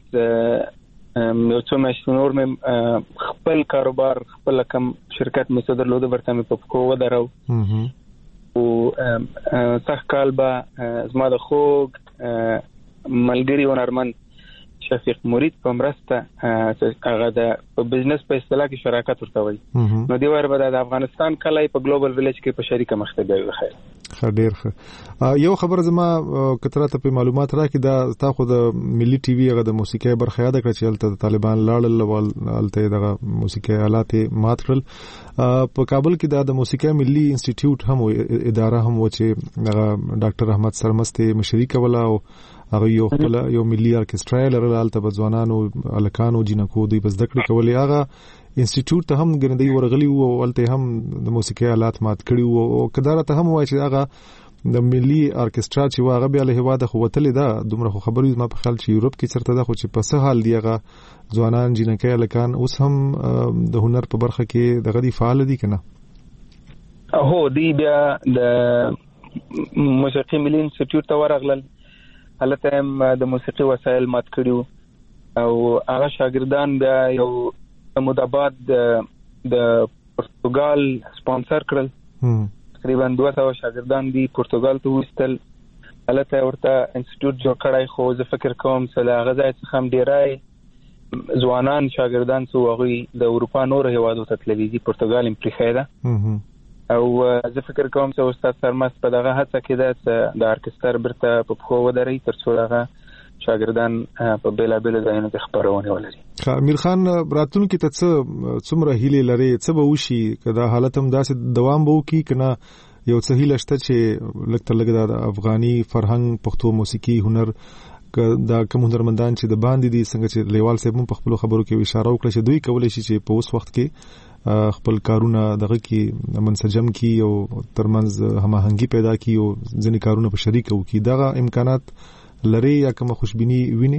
یو څو میاشتې نور مې خپل کاروبار خپل کم شرکت مې څه درلوده ورته مې په پکو ودرو او څخه کال به زما د خوږ ملګري هنرمند شفیق مرید په مرسته هغه د بزنس په اصطلاح کې شراکت ورته وایي، نو دی وایي به د افغانستان کله په ګلوبل ویلیج کې په شریکه مخته دی. خیر ډیر ښه. یو خبر زما کتره ته په معلومات راکې، دا تا خو د ملي ټي وي هغه د موسیقي برخه یاد کړه چې هلته طالبان لاړل او هلته دغه موسیقي آلات مات کړل. په کابل کې دا د موسیقي ملي انسټیټیوټ هم اداره هم و چې هغه ډاکټر احمد سرمست مشري کوله او هغه یو خپل یو ملي ارکسترا لرله، هلته به ځوانانو الکانو جنکو دوی به زده کړې کولې. هغه انسټیټیوټ ته هم ګرندۍ ورغلی وو او هلته هم د موسیقي آلات مات کړي وو او کداره ته هم وایي چې هغه د ملي ارکسترا چې هغه بیا له هېواده خو وتلې ده، دومره خو خبرې زما په خیال چې یورپ کې چېرته ده، خو چې په څه حال دي هغه ځوانان جنکۍ الکان اوس هم د هنر په برخه کې دغه دي فعال دي که نه؟ هو دی بیا د موسیقي ملي انسټیټیوټ ته ورغلل، هلته هم د موسیقي وسایل مات کړي او هغه شاګردان بیا یو مدابات د پرتګال سپانسر کړل، تقریبا دوه سوه شاګردان دي پرتګال ته وستل، هلته ورته انسټیټیوټ جوړ کړی. خو زه فکر کوم چې له هغه ځای څخه هم ډېری ځوانان شاګردان څو هغوی د اروپا نورو هېوادو ته تللي دي، پرتګال هم پرېښی ده او زه فکر کوم چې استاد سرمست په دغه هڅه کې ده چې د ارکستر بیرته په پښو ودروي تر څو هغه شاګردان په بیلابیلو ځایونو کې خپرونې ولري. امیر خان راتلونکي ته څه څومره هیلې لري، څه به وشي که دا حالت هم داسې دوام به وکړي که نه یو څه هیله شته چې لږ تر لږه د افغاني فرهنګ، پښتو موسیقي، هنر دا کوم هنرمندان چې د باندې دي څنګه چې لیوال صاحب هم په خپلو خبرو کې اشاره وکړه چې دوی کولی شي چې په اوس وخت کې خپل کارونه دغه کې منسجم کړي او ترمنځ هماهنګي پیدا کړي او ځینې کارونه په شریکه وکړي، دغه امکانات لري یا کومه خوشبیني ویني؟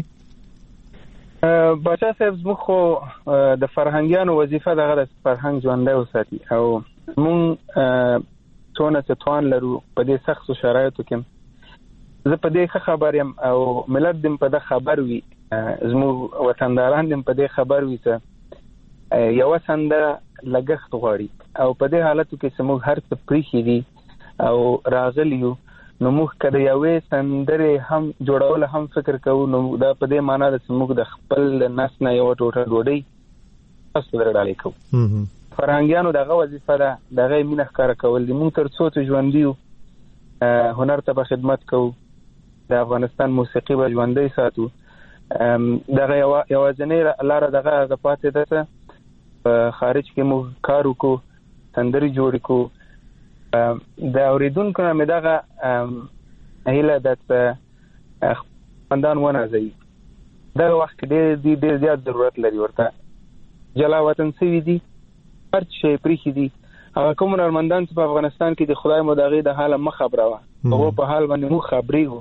باچا صاحب زموږ خو د فرهنګیانو وظیفه دغه د فرهنګ ژوندی وساتي او مونږ څونه چې توان لرو په دې سختو شرایطو کې، زه په دې ښه خبر یم او ملت دې په دې خبر وي، زموږ وطنداران دې په دې خبر وي چې یوه سندره لګښت غواړي او په دې حالتو کې چې موږ هر څه پریښي دي او راغلي یو، نو موږ که د یوې سندرې هم جوړول هم فکر کوو، نو دا په دې معنا ده چې موږ د خپل نس نه یوه ټوټه ډوډۍ تاسو در ډالۍ کوو. فرهنګیانو دغه وظیفه ده، دغه یې مینه ښکاره کول دي. موږ تر څو چې ژوندي یو هنر ته به خدمت کوو، د افغانستان موسیقي به ژوندی ساتو. دغه یوازینۍ لاره دغه هغه پاتې ده چې په خارج کې موږ کار وکړو، سندرې جوړې کړو. د اوریدونکو نه مې دغه هیله ده چې خپندان ونازوي، دغه وخت کې ډېر ډېر زیات ضرورت لري ورته، جلا وطن سوي دي، هر شی پریښي دي. هغه کوم هنرمندان چې په افغانستان کې د خدای مو د هغې د حاله مه خبروه، هغو په حال باندې موږ خبرېږو.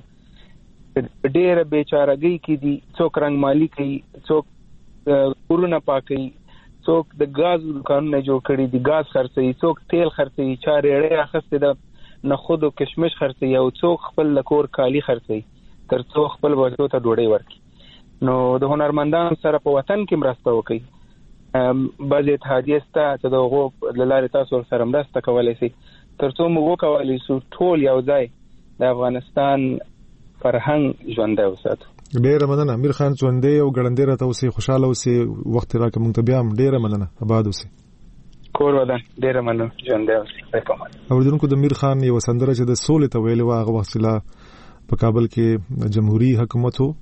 ډېره بېچارهګۍ کې دي، څوک رنګمالي کوي، څوک کورونه پاکوي، څوک د غاز دکانونه جوړ کړي دي غاز خرڅي څوک تیل خرڅي چا ریړې اخسته د نخود او کشمش خرڅي او څوک خپل لکور کالی خرڅي تر څو خپل بچو ته ډوډۍ ورکړي نو د هنرمندانو سره په وطن کې مرسته وکړي بعضې اتحادیې سته چې د هغو له لارې تاسو سره مرسته کولی شئ تر څو موږ وکولی شو ټول یو ځای د افغانستان فرهنګ ژوندی وساتو. ډیره مننه امیر خان ژوندی او ګړندی راته اوسئ خوشحاله اوسئ وخت راکړه موږ ته بیا هم ډیره مننه آباد اوسئ. کور ودان ډیره مننه ژوندی اوسئ. اوریدونکو د امیر خان یو سندره چې د سولې ته ویلې وه هغه وخت چې په کابل کې جمهوریت حکومت و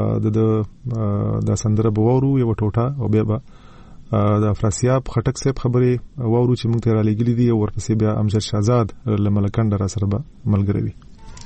د د سندره به واورو یو ټوټه او بیا به د افراسیاب خټک صاحب خبرې واورو چې موږ ته را لېږلي دي او ورپسې بیا امجد شهزاد له ملکنډه را سره به ملګری وي.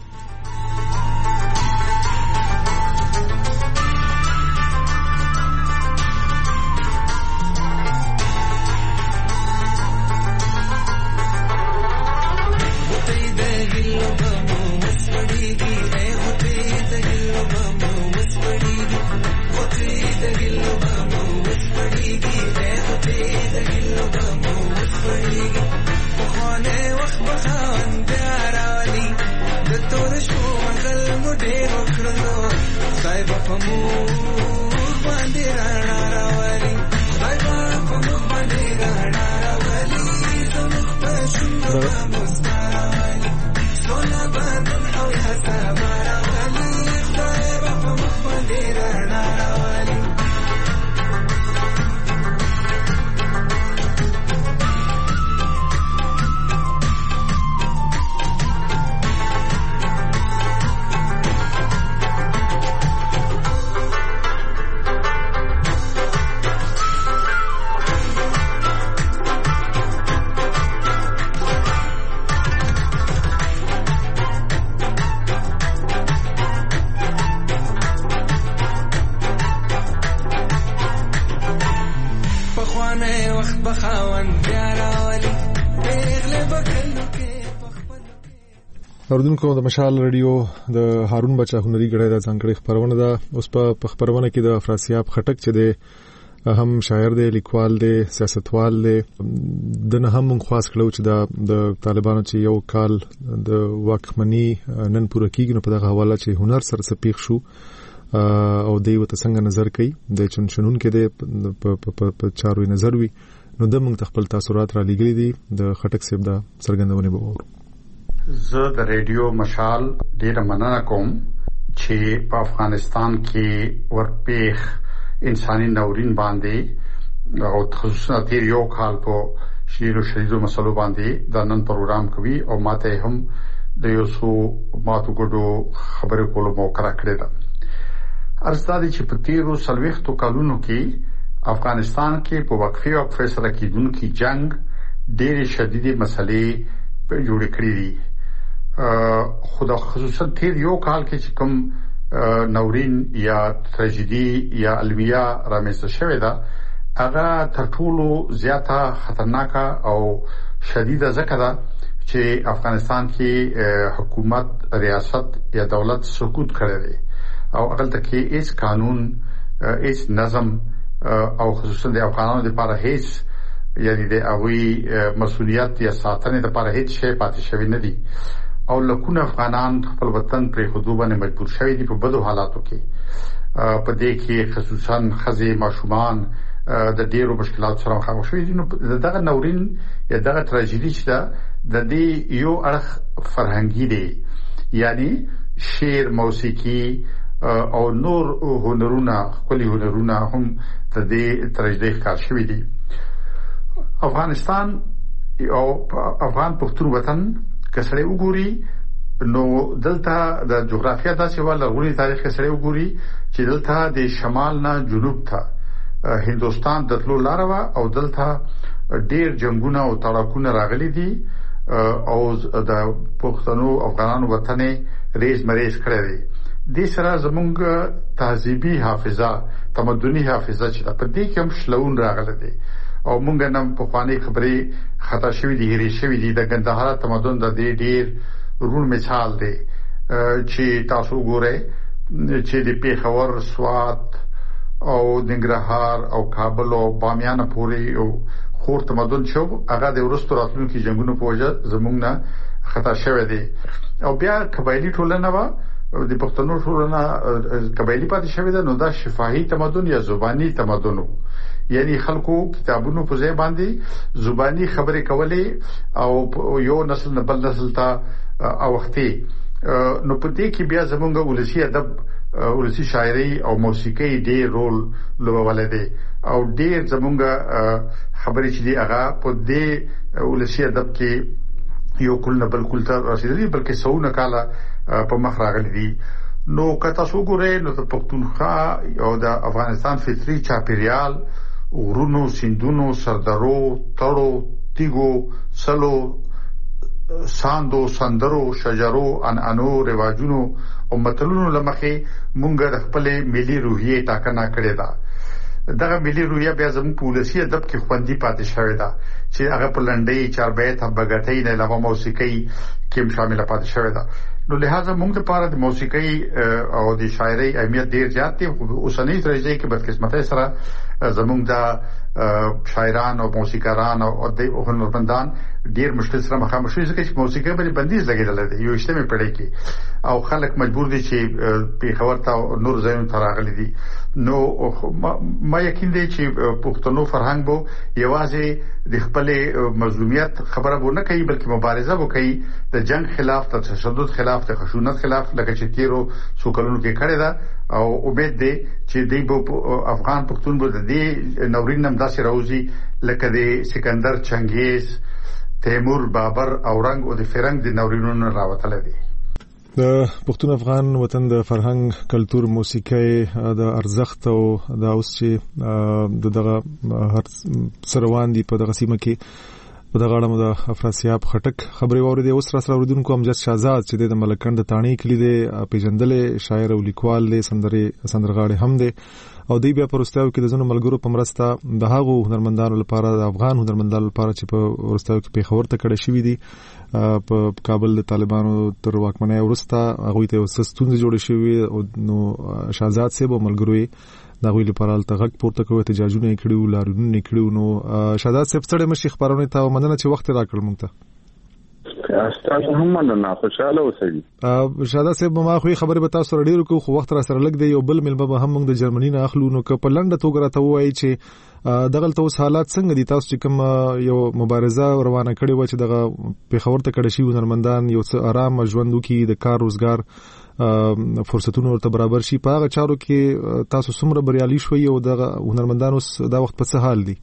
اوردونکو د مشال رادیو د هارون بچا هنري غړې د ځانګړي خبرونه ده اوس په خبرونه کې د افراسیاب خټک چې د هم شاعر دی لیکوال دی سیاستوال دی د نه هم خاص کړو چې د طالبانو چې یو کال د واکمنی نن پوره کیږي نو په دغه حواله چې هنر سره سپیخ شو او دی وته څنګه نظر کوي د چنشنون کې د په چارو نظر وي نو د موږ خپل تاثیرات را لګري دي د خټک صاحب د سرګندونه به ورو. زه د ریډیو مشال ډیره مننه کوم چې په افغانستان کې ورپېخ انساني ناورین باندې او خصوصا تیر یو کال په شیر او شریزو مسلو باندې د نن پروګرام کوي او ماته هم د یو څو ماتو ګډو خبرې کولو موقع راکړې ده. ارستادي چې په تیرو سلويختو کالونو کې افغانستان کې په وقفه او فیصله کېدونکو جنگ ډېرې شدیدې مسلې په جوړ کړې دي. خدا خصوصا تیر یو کال کې چې کوم ناورین یا تراژیدي یا الویا رامنځته شوې ده هغه تر ټولو زیاته خطرناکه او شدیده ځکه ده چې افغانستان کې حکومت ریاست یا دولت سقوط کړی دی او هغه کې هیڅ قانون هیڅ نظم او خصوصا د افغانانو لپاره هیڅ یعنی د هغوی مسؤلیت یا ساتنې لپاره هیڅ شی پاتې شوی نه دی او لکونه افغانان خپل وطن پر حدود باندې مجبور شوی دي په بدو حالاتو کې په دې کې خصوصا خزې ماشومان د ډیرو مشکلاتو سره مخامخ شوي دي. نو دغه ناورین یا دغه تراژیدي چې د دې یو اړخ فرهنګي دی یعنی شعر موسیقي او نور هنرونه خپل هنرونه هم د دې تراژیدي ښکار شوي دي. افغانستان او افغان پښتون وطن کسړې وګوري نو دلته د جغرافیه داسې ول لرغونی تاریخ کسړې وګوري چې دلته د شمال نه جنوب ته هندوستان د تلو لار و او دلته ډېر جنگونه او تړاکونه راغلي دي او د پښتنو افغانانو وطن ریز مریز کړی دی. د سره زمونږ تهذیبي حافظه تمدني حافظه چې په دې کې هم شلون راغلی دی او مونږ نن په خواني خبرې خطا شوې دي هري شوې دي د ګندهارا تمدن د دې ډېر رول مثال دی چې تاسو ګورئ چې د پیښور سوات او ننګرهار او کابل او بامیان پورې او خور تمدن شو هغه د ورستو راتلونکو جنگونو په وجه زمونږ نه خطا شوه دي او بیا قبایلی ټولنه وا د پښتنو ټولنه قبایلی پاتې شوه ده نو دا شفاهي تمدن یا زبانی تمدن یعنی خلکو کتابونو په ځای باندې زبانی خبرې کولې او یو نسل نه بل نسل ته اوختي نو په دې کې بیا زمونږ ولسی ادب ولسی شاعري او موسیقي ډېر رول لوبولی دی او ډېر زمونږ خبرې چې دی هغه په دې ولسی ادب کې یو کول نه بل کول ته رسیدلی بلکې سونه کاله په مخ راغلي دي نو که تاسو ګورئ نو د پښتونخوا او د افغانستان فطري چاپیریال غرونو سیندونو سردارو تړو تیګو سلو ساندو سندرو شجرو انانو رواجونو او متلونو لمخې مونږ د خپل ملي روحیه ټاکنه کړې ده دغه ملي روحیه بیا زموږ پولیسي ادب کې خوندي پاتې شوې ده چې هغه په لنډۍ چاربیت بغټۍ نه علاوه موسیقي کې شامل پاتې شوې ده نو لہذا موږ لپاره د موسیقي او د شاعري اهمیت ډیر زیات دی اوسنۍ درجه کې بدقسمتۍ سره زموږ د شاعران او موسیقاران او د هنرمندان ډیر مشکل سره مخامخ شوي چې موسیقي باندې بندیز لګیدل دی یو اجتماعي پړې کې او خلک مجبور دي چې په خبر ته نور ځایونو ته راغلي دي نو ما یقین دی چې پښتنو فرهنګ بو یوازې د خپل مظلومیت خبره و نه کوي بلکې مبارزه وکړي د جنگ خلاف د تشدد خلاف د خشونت خلاف لکه چې تیرو سوکلونو کې کړی دا او امید دی چې دی په افغان پښتون بو د دې نورین نم داسې راوځي لکه د سکندر چنګیز تیمور بابر او رنگ او د فرنګ د نورینونو راوتل دي د پښتون افغان وطن د فرهنګ کلچر موسیقي د ارزښت او د اوس چې دغه هر سروان دي په دغه سیمه کې په دغه اړه د افراسیاب خټک خبري ووري اوس را سره وروډونکو امجد شهزاد چې د ملکند تانی کلی دی پیجندل شاعر او لیکوال دی سندري سندرغاړي هم دی او دی بیا پرستاو کې د زونو ملګرو په مرسته د هغو هنرمندانو لپاره د افغان هنرمندانو لپاره چې په ورستاو کې په خبرته کړه شوې دي په کابل د طالبانو تر واکمنۍ ورسته هغه ته وسستون جوړ شوی نو شهزاد صاحب ملګروي دا غوې لپاره التغک پورته کوي احتجاجونه کړیو لارونه کړیو نو شهزاد صاحب ستړي مشي خبرونه ته مننه چې وخت راکړل مونږ ته تاسو هم مننه خوشاله اوسئ شهزاد صاحب ما خو خبره به تاسو ډیرو کو خو وخت را سره لګ دی یو بل ملبه به هم موږ د جرمني نه اخلو نو که په لنډه توګه راته وایي چې دغه توس حالات څنګه دي تاسو چې کوم یو مبارزه روانه کړې و چې دغه په خبرته کړه شي هنرمندان یو څه آرام ژوند وکي د کار روزګار فرصتونو ورته برابر شي په هغه چارو کې تاسو څومره بریالي شوي او د هنرمندانو دا وخت په څه حال دي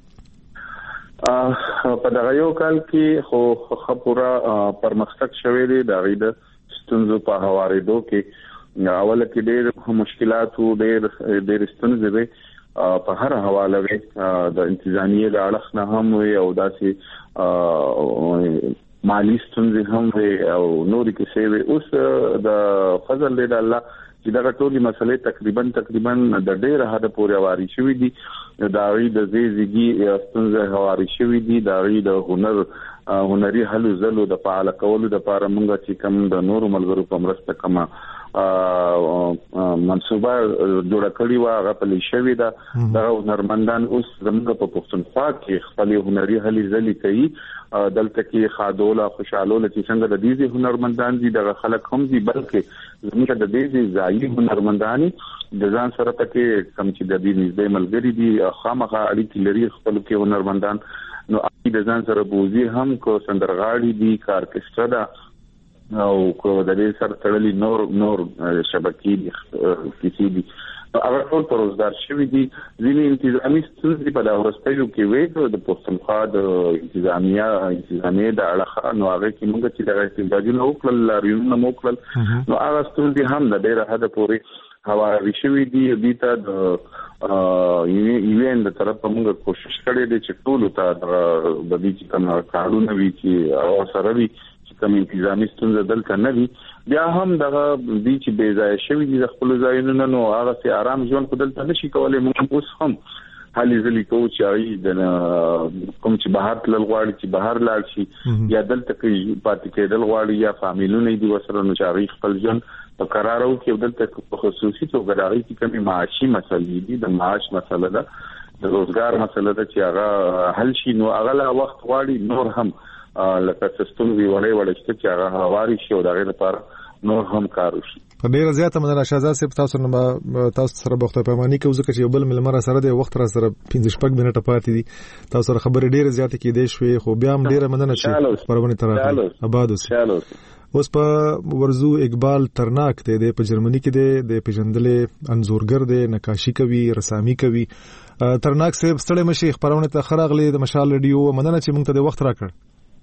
په دغه یو کال کې خو خپورا پرمختګ شوی دی د غیده ستونزو په هوارېدو کې اوله کې ډېر مشکلات او ډېر ډېر ستونزې وي په هر حواله وي د انتظامیه د اړخ نه هم وي او داسې مالی ستونزې هم وي او نورې کیسې وي اوس د فضل دی د الله چې دغه ټولې مسلې تقریبا تقریبا د ډېر حد پورې واري شوې دي د غي د زیږي ستونزې هواري شوې دي د غي د هنر هنري هلو زلو د فعال کولو د لپاره موږ چې کوم د نورو ملګرو په مرسته کومه منصوبه جوړ کړی و هغه په لشي ده د هنرمندان اوس زموږ په پښتونخوا کې خپل هنري هلي زلي کوي دلته کې خادوله خوشاله چې څنګه د دې هنرمندان دي د خلک هم دي بلکې زموږ د دې ځایي هنرمندان د ځان سره پکې کم چې د دې نږدې ملګری دي خامخا اړیکې لري خپل کې هنرمندان نو د ځان سره بوزي هم کو سندرغاړي دي کارکسټرا ده او کو د دې سره تړلي نور نور شبکې دي کیسې دي هغه ټول پروزدار شوی دي ځینې انتظامی ستونزې په دغه ورستیو کې وې د پښتونخوا د انتظامیه انتظامیه د اړخ نو هغه کې موږ چې د احتجاجونو وکړل لاریونونه وکړل نو هغه ستونزې هم د ډېر حد پورې هواري شوی دي د ته د یوین د طرف موږ کوشش کړې دي چې ټول ته د دې چې کوم کارونه وي چې او سره وي چې کوم انتظامی ستونزې دلته نه وي بیا هم دغه دي چې بې ځای شوی دي د خپل ځایونو نو هغه سي آرام ژوند خپل ته نشي کولای موږ اوس هم حالي ځلې کوو چې ای د کوم چې بهر تل غواړي چې بهر لاړ شي یا دلته کې پاتې کېدل غواړي یا فامیلونه دي وسره نو چې خپل ژوند په قرارو کې دلته په خصوصي توګه راغلي چې کومي معاشي مسلې دي د معاش مسله ده د روزګار مسله ده چې هغه حل شي نو هغه لا وخت غواړي نور هم لکه سیستم وی وړي وړي چې هغه هواري شي او دغه لپاره نور هم کار وشي. په ډیره زیاته مننه شهزاد صاحب تاسو نه تاسو سره بخته پیمانی کوي ځکه چې بل ملمر سره د وخت را سره پنځه شپږ منټه پاتې دي تاسو سره خبرې ډیره زیاته کې دي شوې خو بیا هم ډیره مننه چې پرونه تر آباد اوسئ. اوس په ورزو اقبال ترناک ته د په جرمني کې دی د پیژندلې انزورګر دی نقاشي کوي رسامي کوي. ترناک صاحب ستړي مشي خبرونه ته خراغلي د مشال رادیو مننه چې موږ ته د وخت راکړ.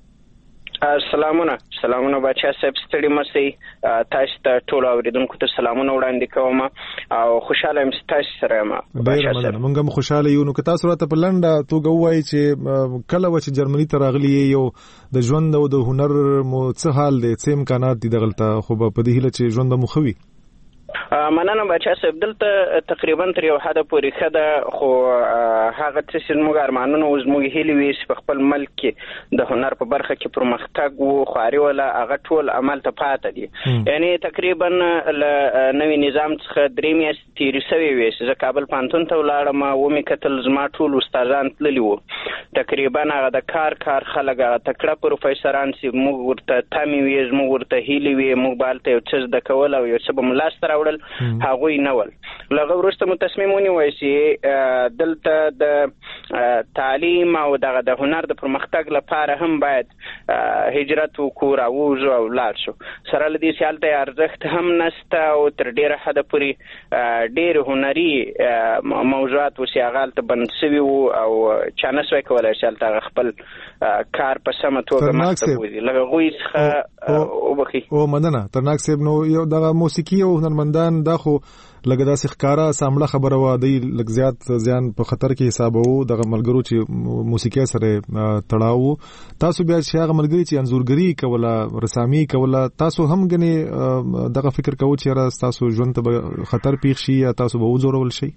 سلامونه سلامونه بچا صاحب ستړي مشي تاسو ته ټول اوریدونکو ته سلامونه وړاندې کوم او خوشاله یم تاسو سره ما بچا صاحب موږ هم خوشاله یو نو که تاسو راته په لنډه توګه وایي چې کله و چې جرمني ته راغلی یو د ژوند او د هنر مو څه حال دی څه امکانات دي دغلته خو په دې هیله چې ژوند مو خوي. مننه بچا صاحب دلته تقریبا تر یو حد پورې خده خو هغه څه موږ ارمانونه او موږ هیلې وې په خپل ملک کې د هنر په برخه کې پرمختګ وو خواري ولا هغه ټول عمل ته پاتې دي یعنی تقریبا ل نوې نظام څخه درې میاشتې تیرې شوې وې زه کابل پانتون ته ولاړم او مې کتل زما ټول استادان تللي وو تقریبا هغه د کار کار خلک هغه تکړه پروفیسوران چې موږ ورته تامي وې موږ ورته هیلې وې موږ بالته یو څه د کول او یو څه به ملاس تر وړل هغوی نول لغه ورسته مو تصمیم ونیوي چې دلته د تعلیم او د هنر د پرمختګ لپاره هم باید هجرت وکړو او وځو او لاړ شو سره لدی سیال ته ارزښت هم نسته او تر ډیره حد پورې ډیر هنري موضوعات وسیاغال ته بند شوی او چانس وکولای شال ته خپل کار په سم توګه مخته وځي لغه غوي څخه او بخي او مننه ترناک صاحب نو یو د موسیقي او هنرمندان دا خو لکه داسې ښکارا سامله خبره و دی لږ زیات زیان په خطر کې حساب وو دغه ملګرو چې موسیقي سره تړاو تاسو بیا چې هغه ملګری چې انزورګری کوله رسامي کوله تاسو هم غني دغه فکر کوو چې تاسو ژوند ته خطر پیښ شي یا تاسو به وزورول شي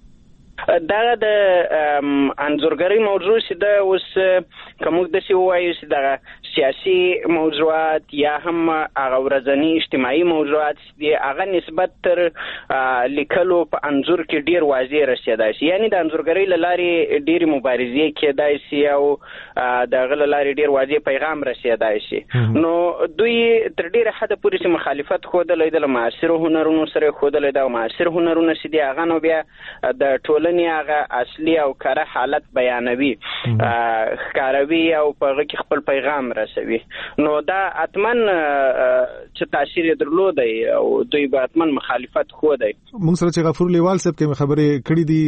دا د انزورګری موضوع چې دا اوس کوم د سی وایي چې دا سیاسي موضوعات یا هم هغه ورځنی اجتماعي موضوعات دي هغه نسبت تر لیکلو په انزور کې ډیر واضح رسیدای شي یعنی د انزورګری لارې ډیر مبارزې کېدای شي او د غل لارې ډیر واضح پیغام رسیدای شي نو دوی تر ډیر حد پورې چې مخالفت خوده د معاصر هنرونو سره خوده د معاصر هنرونو چې دی هغه نو بیا د ټولنې هغه اصلي او کره حالت بیانوي ښکاروي او په هغه کې خپل پیغام رسوي نو دا اتمن چې تاثیر درلودای او دوی به اتمن مخالفت خو دی موږ سره چې غفور لیوال صاحب کې خبرې کړې دي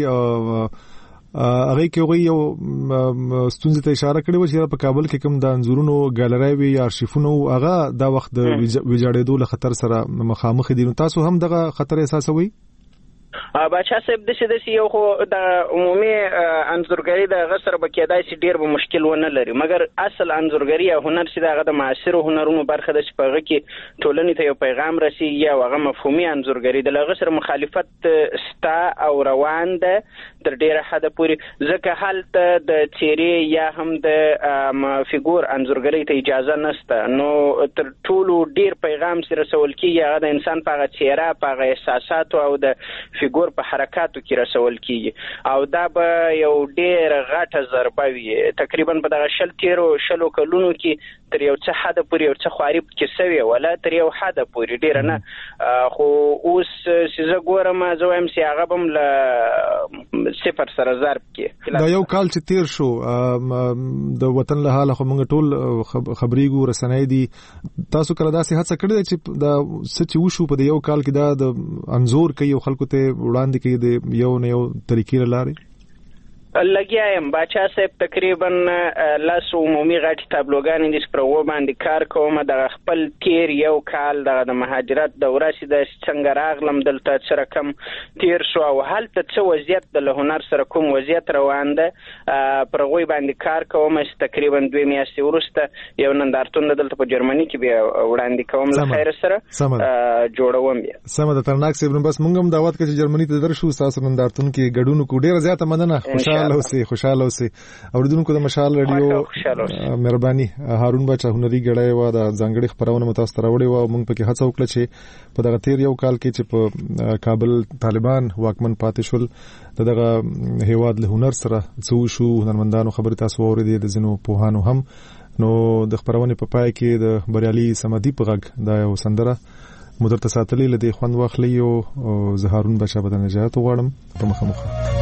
هغه کې وی یو ستونزې ته اشاره کړې و چې په کابل کې کوم د انزورونو ګالری وی ارشیفونو هغه دا وخت د ویجاړېدو له خطر سره مخامخ دي نو تاسو هم دغه خطر احساسوي بچا صاحب د څه د یو خو د عمومي انزورګری د غسر بکیدای شي ډیر به مشکل ونه لري مګر اصل انزورګری او هنر چې دغه د معاصر هنرونو برخه د شپږه کې ټولنې ته یو پیغام رسیږي یا هغه مفهومي انزورګری د غسر مخالفت ستا او روان ده تر ډیره حد پورې ځکه حالت د چیرې یا هم د فیګور انزورګری ته اجازه نشته نو تر ټولو ډیر پیغام سره رسول کیږي هغه د انسان په چهره په احساسات او د فیګور په حرکاتو کې رسول کیږي او دا به یو ډیر غټه ضربه وي تقریبا په دغه شل تیرو شلو کلونو کې تر یو څه حد پورې یو څه خواري کې سوي ولا تر یو حد پورې ډیر نه خو اوس چې زه ګورم زه وایم چې هغه بم ل صفر سره ضرب کې دا یو کال چې تیر شو د وطن له حاله خو موږ ټول خبريګو رسنۍ دي تاسو کله داسې هڅه کړې چې دا سچ وشو په یو کال کې دا د انزور کوي خلکو ته وړاندې کوي د یو نه یو طریقې لاري لګیا یم باچا صاحب تقریبا لاس عمومي غټ تابلوګان دي پر و باندې کار کوم د خپل تیر یو کال د مهاجرت دوره چې د څنګه راغلم دلته سره کم تیر شو او حالت څه وضعیت د هنر سره کوم وضعیت روان ده پر غوي باندې کار کوم چې تقریبا دوه میاشتې ورسته یو نندارتون دلته په جرمني کې بیا وړاندې کوم له خیر سره جوړوم بیا سم د ترناک صاحب بس موږ هم دعوت کوي چې جرمني ته درشو تاسو نندارتون کې ګډون کو ډیر زیاته مننه خوشاله خوشاله اوسئ خوشاله اوسئ. اوریدونکو د مشال رادیو مهرباني هارون بچا هنري غړای و د ځانګړي خبرونه متاثر وړي و موږ پکې هڅه وکړه چې په دغه تیر یو کال کې چې په کابل طالبان واکمن پاتې شول دغه هیواد له هنر سره څو شو هنرمندانو خبرې تاسو اوریدې د زینو پوهانو هم نو د خبرونه په پای کې د بریالي سمدي په غږ دا یو سندره مدرته ساتلې لدی خوند واخلي او زهارون بچا بدن نجات غواړم په مخه مخه.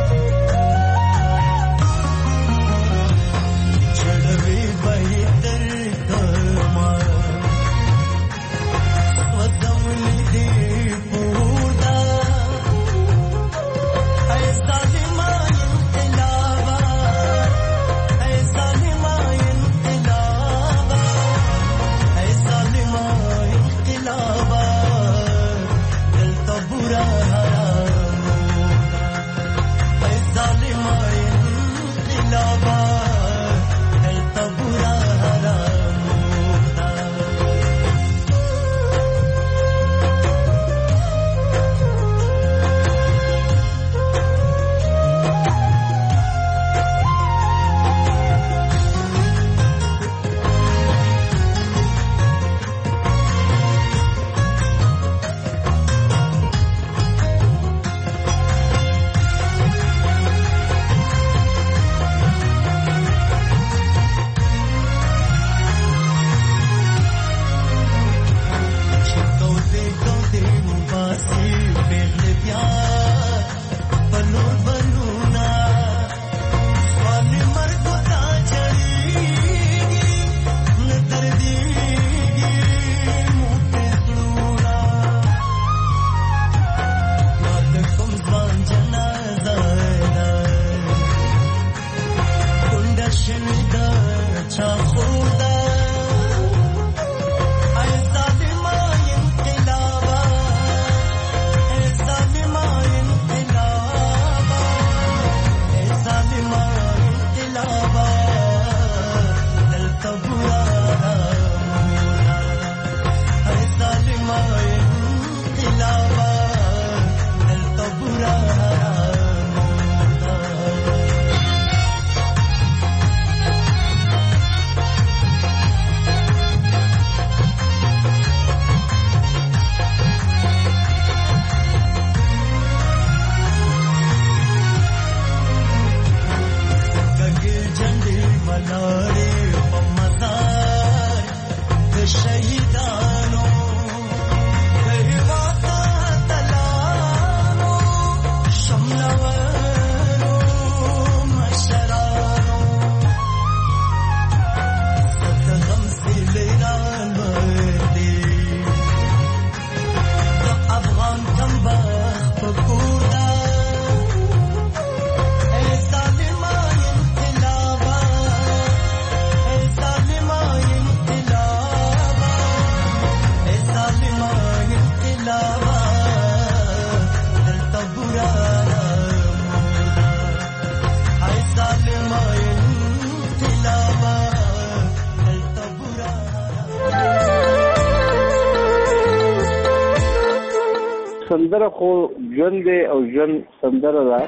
سندره خو ژوند دی او ژوند سندره ده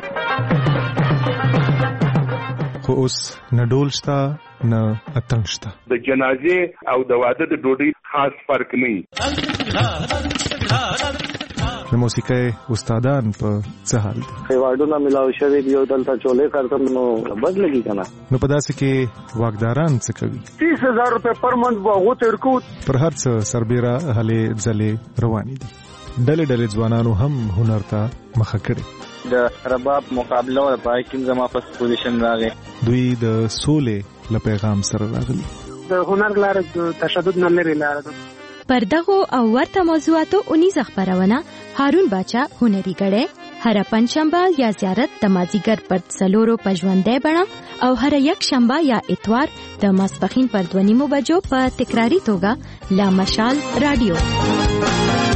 خو اوس نه ډول شته نه اتڼ شته د جنازې او د واده د ډوډۍ خاص فرق نه وي. د موسیقۍ استادان په څه حال دي؟ ایوارډونه ملاوي شوي دي او دلته چولې کارتم نو بد لګي کنه. نو په داسې کې واګداران څه کوي؟ تیس هزار روپے پر منت واغو تیر کو پر هر څه سربېره هلې ځلې روانې دي. ډلې ډلې ځوانانو هم هنر ته مخه کړې. د رباب مقابله او پای کې زما په پوزیشن راغی. دوی د سولې له پیغام سره راغلي. د هنر لار د تشدد نه لري لار ده. پر دغه او ورته موضوعاتو اونیز خبرونه هارون بچا هنري غړې هر پنځشنبه یا زیارت د مازیګر پر څلورو پژوندې بڼه او هر یک شنبه یا اتوار د ماسپخین پر دوه نیمو بجو په تکراری توګه لا مشال رادیو.